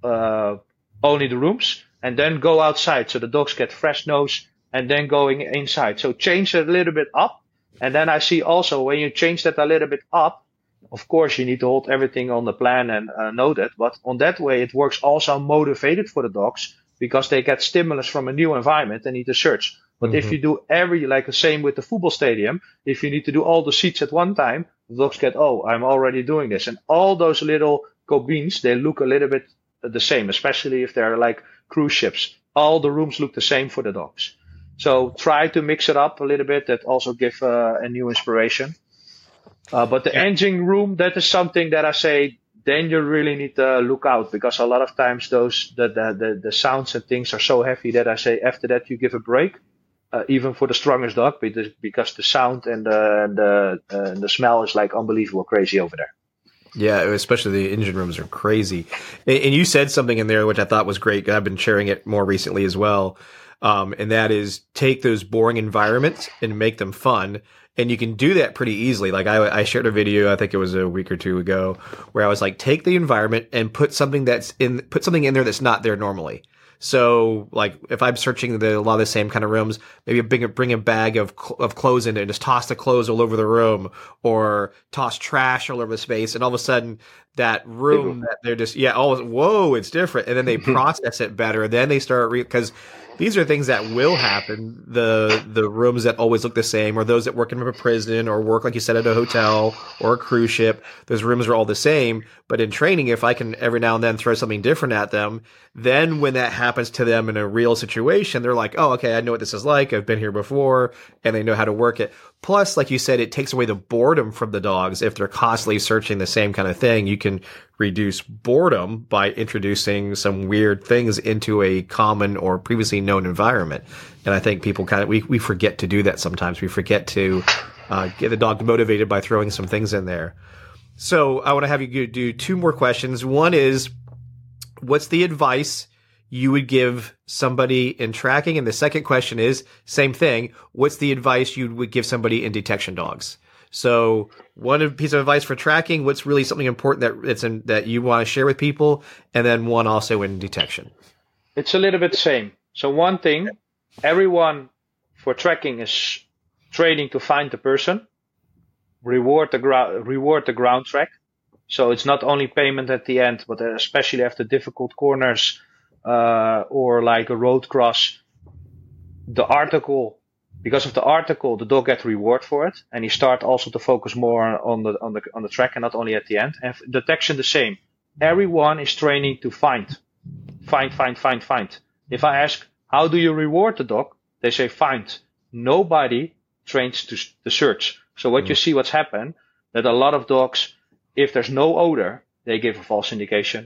Speaker 2: only the rooms, and then go outside. So the dogs get fresh nose and then going inside. So change it a little bit up. And then I see also when you change that a little bit up, of course, you need to hold everything on the plan and know that. But on that way, it works also motivated for the dogs because they get stimulus from a new environment and need to search. But if you do like the same with the football stadium, if you need to do all the seats at one time, the dogs get, oh, I'm already doing this. And all those little cabins, they look a little bit the same, especially if they're like cruise ships. All the rooms look the same for the dogs. So try to mix it up a little bit. That also give a new inspiration. But the engine room, that is something that I say, then you really need to look out because a lot of times the sounds and things are so heavy that I say after that you give a break, even for the strongest dog, because the sound and the smell is like unbelievable crazy over there.
Speaker 1: Yeah, especially the engine rooms are crazy. And you said something in there which I thought was great. I've been sharing it more recently as well. And that is take those boring environments and make them fun. And you can do that pretty easily. Like I shared a video, I think it was a week or two ago, where I was like, take the environment and put something in there that's not there normally. So, like, if I'm searching a lot of the same kind of rooms, maybe bring a bag of clothes in and just toss the clothes all over the room, or toss trash all over the space, and all of a sudden that room that they're just whoa, it's different, and then they process it better. Then they start because these are things that will happen. The rooms that always look the same, or those that work in a prison or work, like you said, at a hotel or a cruise ship, those rooms are all the same. But in training, if I can every now and then throw something different at them, then when that happens to them in a real situation, they're like, oh, okay, I know what this is like. I've been here before, and they know how to work it. Plus, like you said, it takes away the boredom from the dogs. If they're constantly searching the same kind of thing, you can reduce boredom by introducing some weird things into a common or previously known environment. And I think people we forget to do that sometimes. We forget to get the dog motivated by throwing some things in there. So I want to have you do two more questions. One is, what's the advice you would give somebody in tracking? And the second question is, same thing, what's the advice you would give somebody in detection dogs? So one piece of advice for tracking, what's really something important that you want to share with people, and then one also in detection.
Speaker 2: It's a little bit the same. So one thing, everyone for tracking is training to find the person, reward the ground track. So it's not only payment at the end, but especially after difficult corners or like a road cross. Because of the article, the dog gets reward for it, and he start also to focus more on the track and not only at the end. And detection the same. Everyone is training to find. If I ask, how do you reward the dog? They say find. Nobody trains to search. So what you see what's happened, that a lot of dogs, if there's no odor, they give a false indication.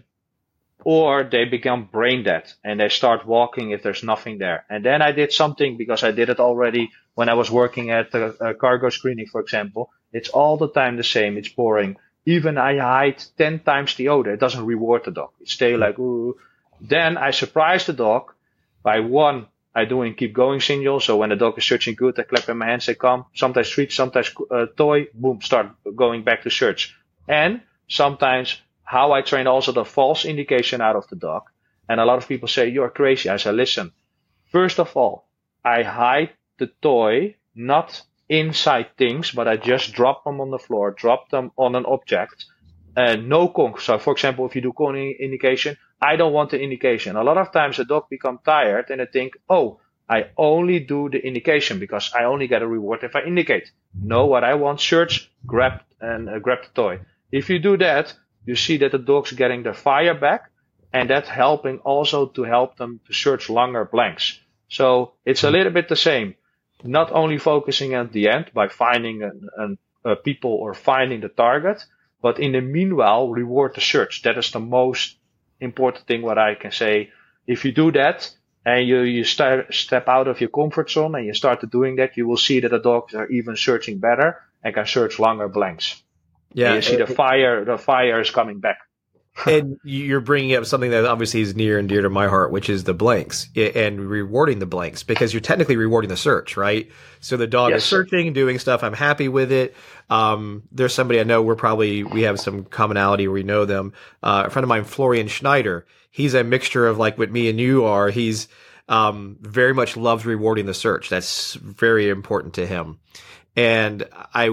Speaker 2: Or they become brain dead and they start walking if there's nothing there. And then I did something, because I did it already when I was working at cargo screening, for example. It's all the time the same. It's boring. Even I hide 10 times the odor. It doesn't reward the dog. It stay like, ooh. Then I surprise the dog by one, I doing keep going signal. So when the dog is searching good, I clap in my hands, say come. Sometimes treat, sometimes toy, boom, start going back to search. And sometimes how I train also the false indication out of the dog. And a lot of people say, you're crazy. I say, listen, first of all, I hide the toy, not inside things, but I just drop them on the floor, drop them on an object. No conk. So for example, if you do con indication, I don't want the indication. A lot of times a dog become tired and they think, oh, I only do the indication because I only get a reward if I indicate. No, what I want, search, grab the toy. If you do that, you see that the dog's getting their fire back, and that's helping also to help them to search longer blanks. So it's a little bit the same. Not only focusing at the end by finding a people or finding the target, but in the meanwhile, reward the search. That is the most important thing what I can say. If you do that and you step out of your comfort zone and you start doing that, you will see that the dogs are even searching better and can search longer blanks. Yeah, and you see the fire is coming back.
Speaker 1: And you're bringing up something that obviously is near and dear to my heart, which is the blanks and rewarding the blanks, because you're technically rewarding the search, right? So the dog is searching, doing stuff. I'm happy with it. There's somebody I know we have some commonality where we know them. A friend of mine, Florian Schneider, he's a mixture of like what me and you are. He's very much loves rewarding the search. That's very important to him. And I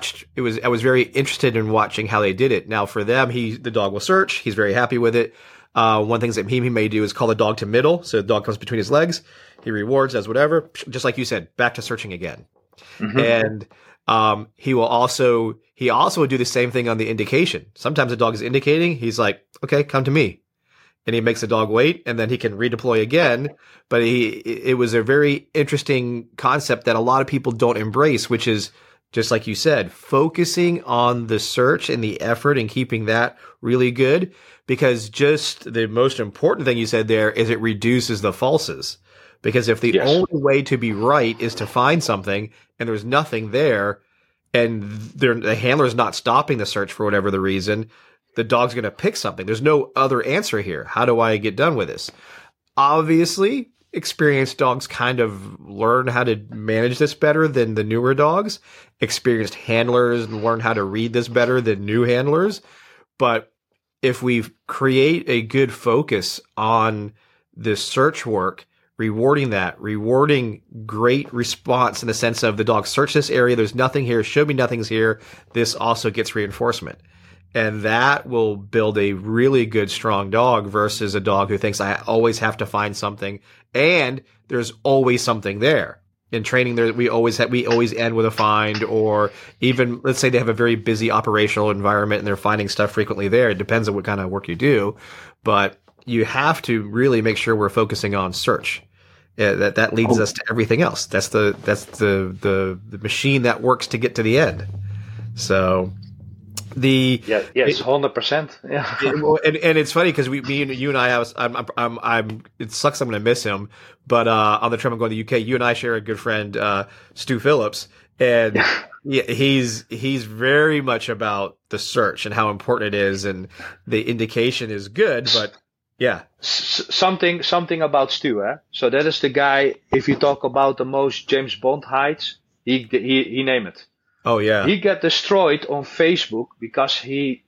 Speaker 1: was very interested in watching how they did it. Now for them, the dog will search. He's very happy with it. One thing that he may do is call the dog to middle. So the dog comes between his legs. He rewards, does whatever. Just like you said, back to searching again. Mm-hmm. And, he also would do the same thing on the indication. Sometimes the dog is indicating. He's like, okay, come to me. And he makes the dog wait, and then he can redeploy again. But it was a very interesting concept that a lot of people don't embrace, which is, just like you said, focusing on the search and the effort and keeping that really good. Because just the most important thing you said there is it reduces the falses. Because if the only way to be right is to find something and there's nothing there, and the handler is not stopping the search for whatever the reason, the dog's going to pick something. There's no other answer here. How do I get done with this? Obviously, experienced dogs kind of learn how to manage this better than the newer dogs. Experienced handlers learn how to read this better than new handlers. But if we create a good focus on the search work, rewarding great response in the sense of the dog search this area. There's nothing here. Show me nothing's here. This also gets reinforcement. And that will build a really good, strong dog versus a dog who thinks I always have to find something. And there's always something there. In training, we always end with a find, or even let's say they have a very busy operational environment and they're finding stuff frequently there. It depends on what kind of work you do, but you have to really make sure we're focusing on search. That leads us to everything else. That's the machine that works to get to the end. So.
Speaker 2: Yes, 100%. Yeah,
Speaker 1: and it's funny because you and I it sucks I'm going to miss him, but on the trip I'm going to the UK, you and I share a good friend, Stu Phillips, and he's very much about the search and how important it is, and the indication is good, but yeah,
Speaker 2: something about Stu, eh? So that is the guy. If you talk about the most James Bond heights, he name it.
Speaker 1: Oh yeah.
Speaker 2: He got destroyed on Facebook because he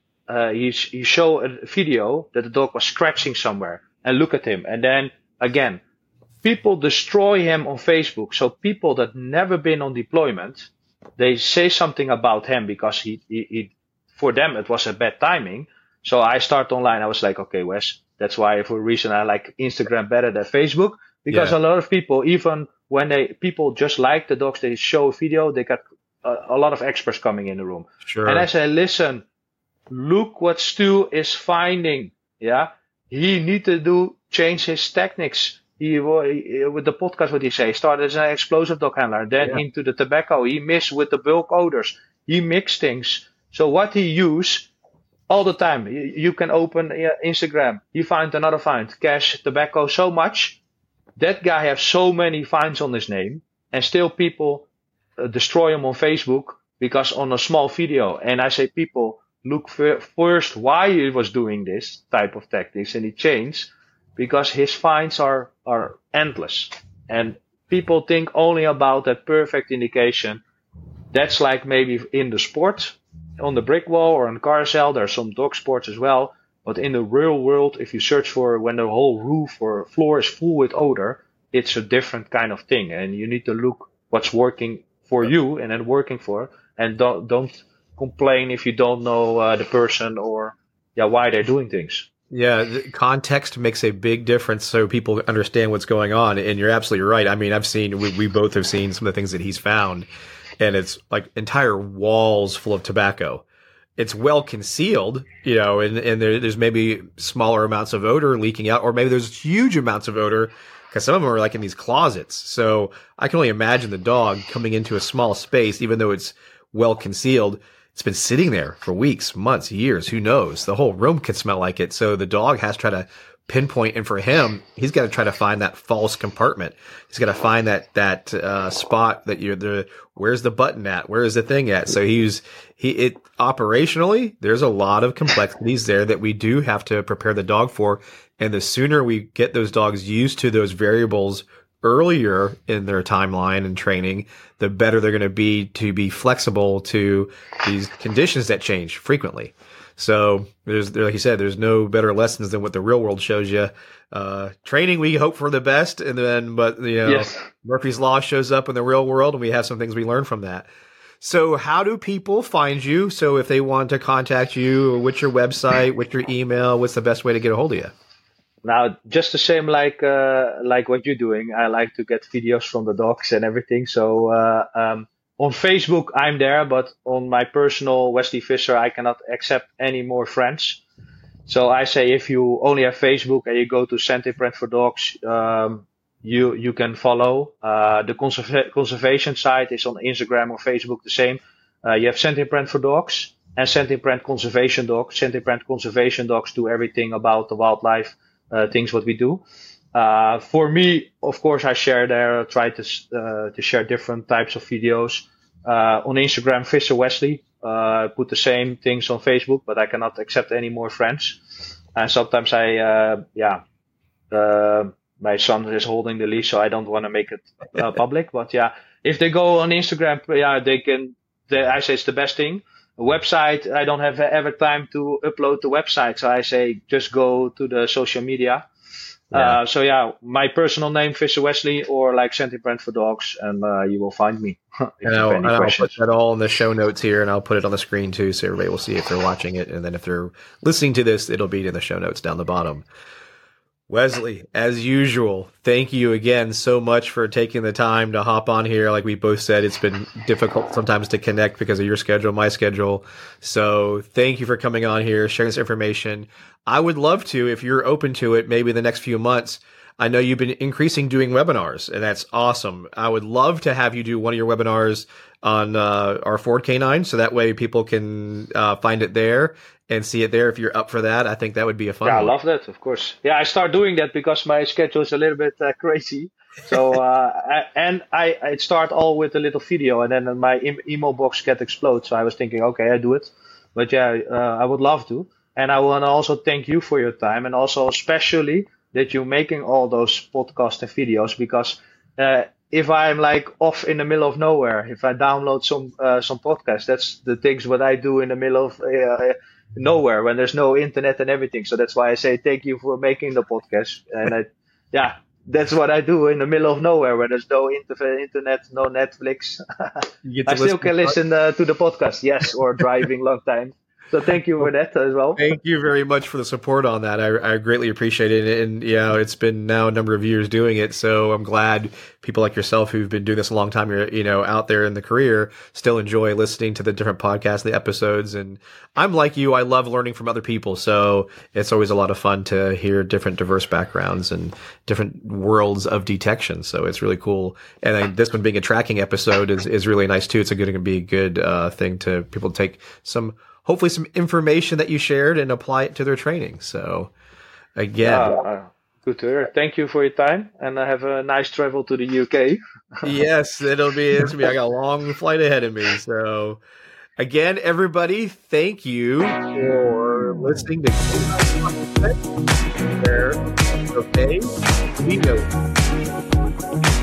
Speaker 2: showed a video that the dog was scratching somewhere, and look at him. And then again, people destroy him on Facebook. So people that never been on deployment, they say something about him because he for them it was a bad timing. So I start online. I was like, okay, Wes, that's why for a reason I like Instagram better than Facebook, because a lot of people, even when people just like the dogs, they show a video, they got a lot of experts coming in the room.
Speaker 1: Sure.
Speaker 2: And I say, listen, look what Stu is finding. Yeah. He need to change his techniques. With the podcast, what he say, started as an explosive dog handler, then into the tobacco. He mixed with the bulk odors. He mixed things. So what he use all the time, you can open Instagram. He find another find, cash, tobacco, so much. That guy has so many finds on his name, and still people destroy him on Facebook because on a small video. And I say, people, look first why he was doing this type of tactics, and he changed because his finds are endless. And people think only about that perfect indication. That's like maybe in the sport, on the brick wall or on carousel, there's some dog sports as well. But in the real world, if you search for when the whole roof or floor is full with odor, it's a different kind of thing. And you need to look what's working for you and then working for, and don't complain if you don't know the person or why they're doing things.
Speaker 1: Yeah, the context makes a big difference so people understand what's going on. And you're absolutely right. I mean, we both have seen some of the things that he's found, and it's like entire walls full of tobacco. It's well concealed, and there's maybe smaller amounts of odor leaking out, or maybe there's huge amounts of odor, because some of them are like in these closets. So I can only imagine the dog coming into a small space, even though it's well concealed. It's been sitting there for weeks, months, years. Who knows? The whole room could smell like it. So the dog has to try to pinpoint. And for him, he's got to try to find that false compartment. He's got to find that spot that where's the button at? Where is the thing at? So operationally, there's a lot of complexities there that we do have to prepare the dog for. And the sooner we get those dogs used to those variables earlier in their timeline and training, the better they're going to be flexible to these conditions that change frequently. So like you said, there's no better lessons than what the real world shows you. Training, we hope for the best, but Murphy's Law shows up in the real world, and we have some things we learn from that. So how do people find you? So if they want to contact you, what's your website, what's your email, what's the best way to get a hold of you?
Speaker 2: Now, just the same like what you're doing. I like to get videos from the dogs and everything. So on Facebook, I'm there, but on my personal Wesley Visser, I cannot accept any more friends. So I say if you only have Facebook and you go to Scented Brand for Dogs, you can follow. The conservation site is on Instagram or Facebook the same. You have Scented Brand for Dogs and Scented Brand Conservation Dogs. Scented Brand Conservation Dogs do everything about the wildlife. Things what we do. For me, of course, I share there, try to share different types of videos. On Instagram, Visser Wesley, put the same things on Facebook, but I cannot accept any more friends. And sometimes my son is holding the leash, so I don't want to make it public. But if they go on Instagram, I say it's the best thing. A website, I don't have ever time to upload the website. So I say, just go to the social media.
Speaker 1: Yeah.
Speaker 2: So yeah, my personal name, Fisher Wesley, or like Scenting Brentford Dogs, and you will find me if you have any
Speaker 1: I'll
Speaker 2: questions.
Speaker 1: put that all in the show notes here, and I'll put it on the screen too, so everybody will see if they're watching it. And then if they're listening to this, it'll be in the show notes down the bottom. Wesley, as usual, thank you again so much for taking the time to hop on here. Like we both said, it's been difficult sometimes to connect because of your schedule, my schedule. So thank you for coming on here, sharing this information. I would love to, if you're open to it, maybe the next few months. I know you've been increasing doing webinars, and that's awesome. I would love to have you do one of your webinars on our Ford K9, so that way people can find it there and see it there. If you're up for that, I think that would be a fun one.
Speaker 2: I love that, of course. Yeah, I start doing that because my schedule is a little bit crazy. So I start all with a little video, and then my email box get explode. So I was thinking, okay, I do it. But yeah, I would love to. And I want to also thank you for your time, and also especially that you're making all those podcasts and videos, because if I'm like off in the middle of nowhere, if I download some podcasts, that's the things what I do in the middle of nowhere when there's no internet and everything. So that's why I say thank you for making the podcast. And that's what I do in the middle of nowhere where there's no internet, no Netflix. I still can listen to the podcast, yes, or driving long time. So thank you for that as well.
Speaker 1: Thank you very much for the support on that. I greatly appreciate it. And, it's been now a number of years doing it. So I'm glad people like yourself who've been doing this a long time, out there in the career, still enjoy listening to the different podcasts, the episodes. And I'm like you, I love learning from other people. So it's always a lot of fun to hear different diverse backgrounds and different worlds of detection. So it's really cool. And this one being a tracking episode is really nice too. It's going to be a good thing to people to take hopefully some information that you shared and apply it to their training. So again,
Speaker 2: good to hear. Thank you for your time, and I have a nice travel to the UK.
Speaker 1: Yes, it'll be. I got a long flight ahead of me. So again, everybody, thank you for listening to Okay, we know.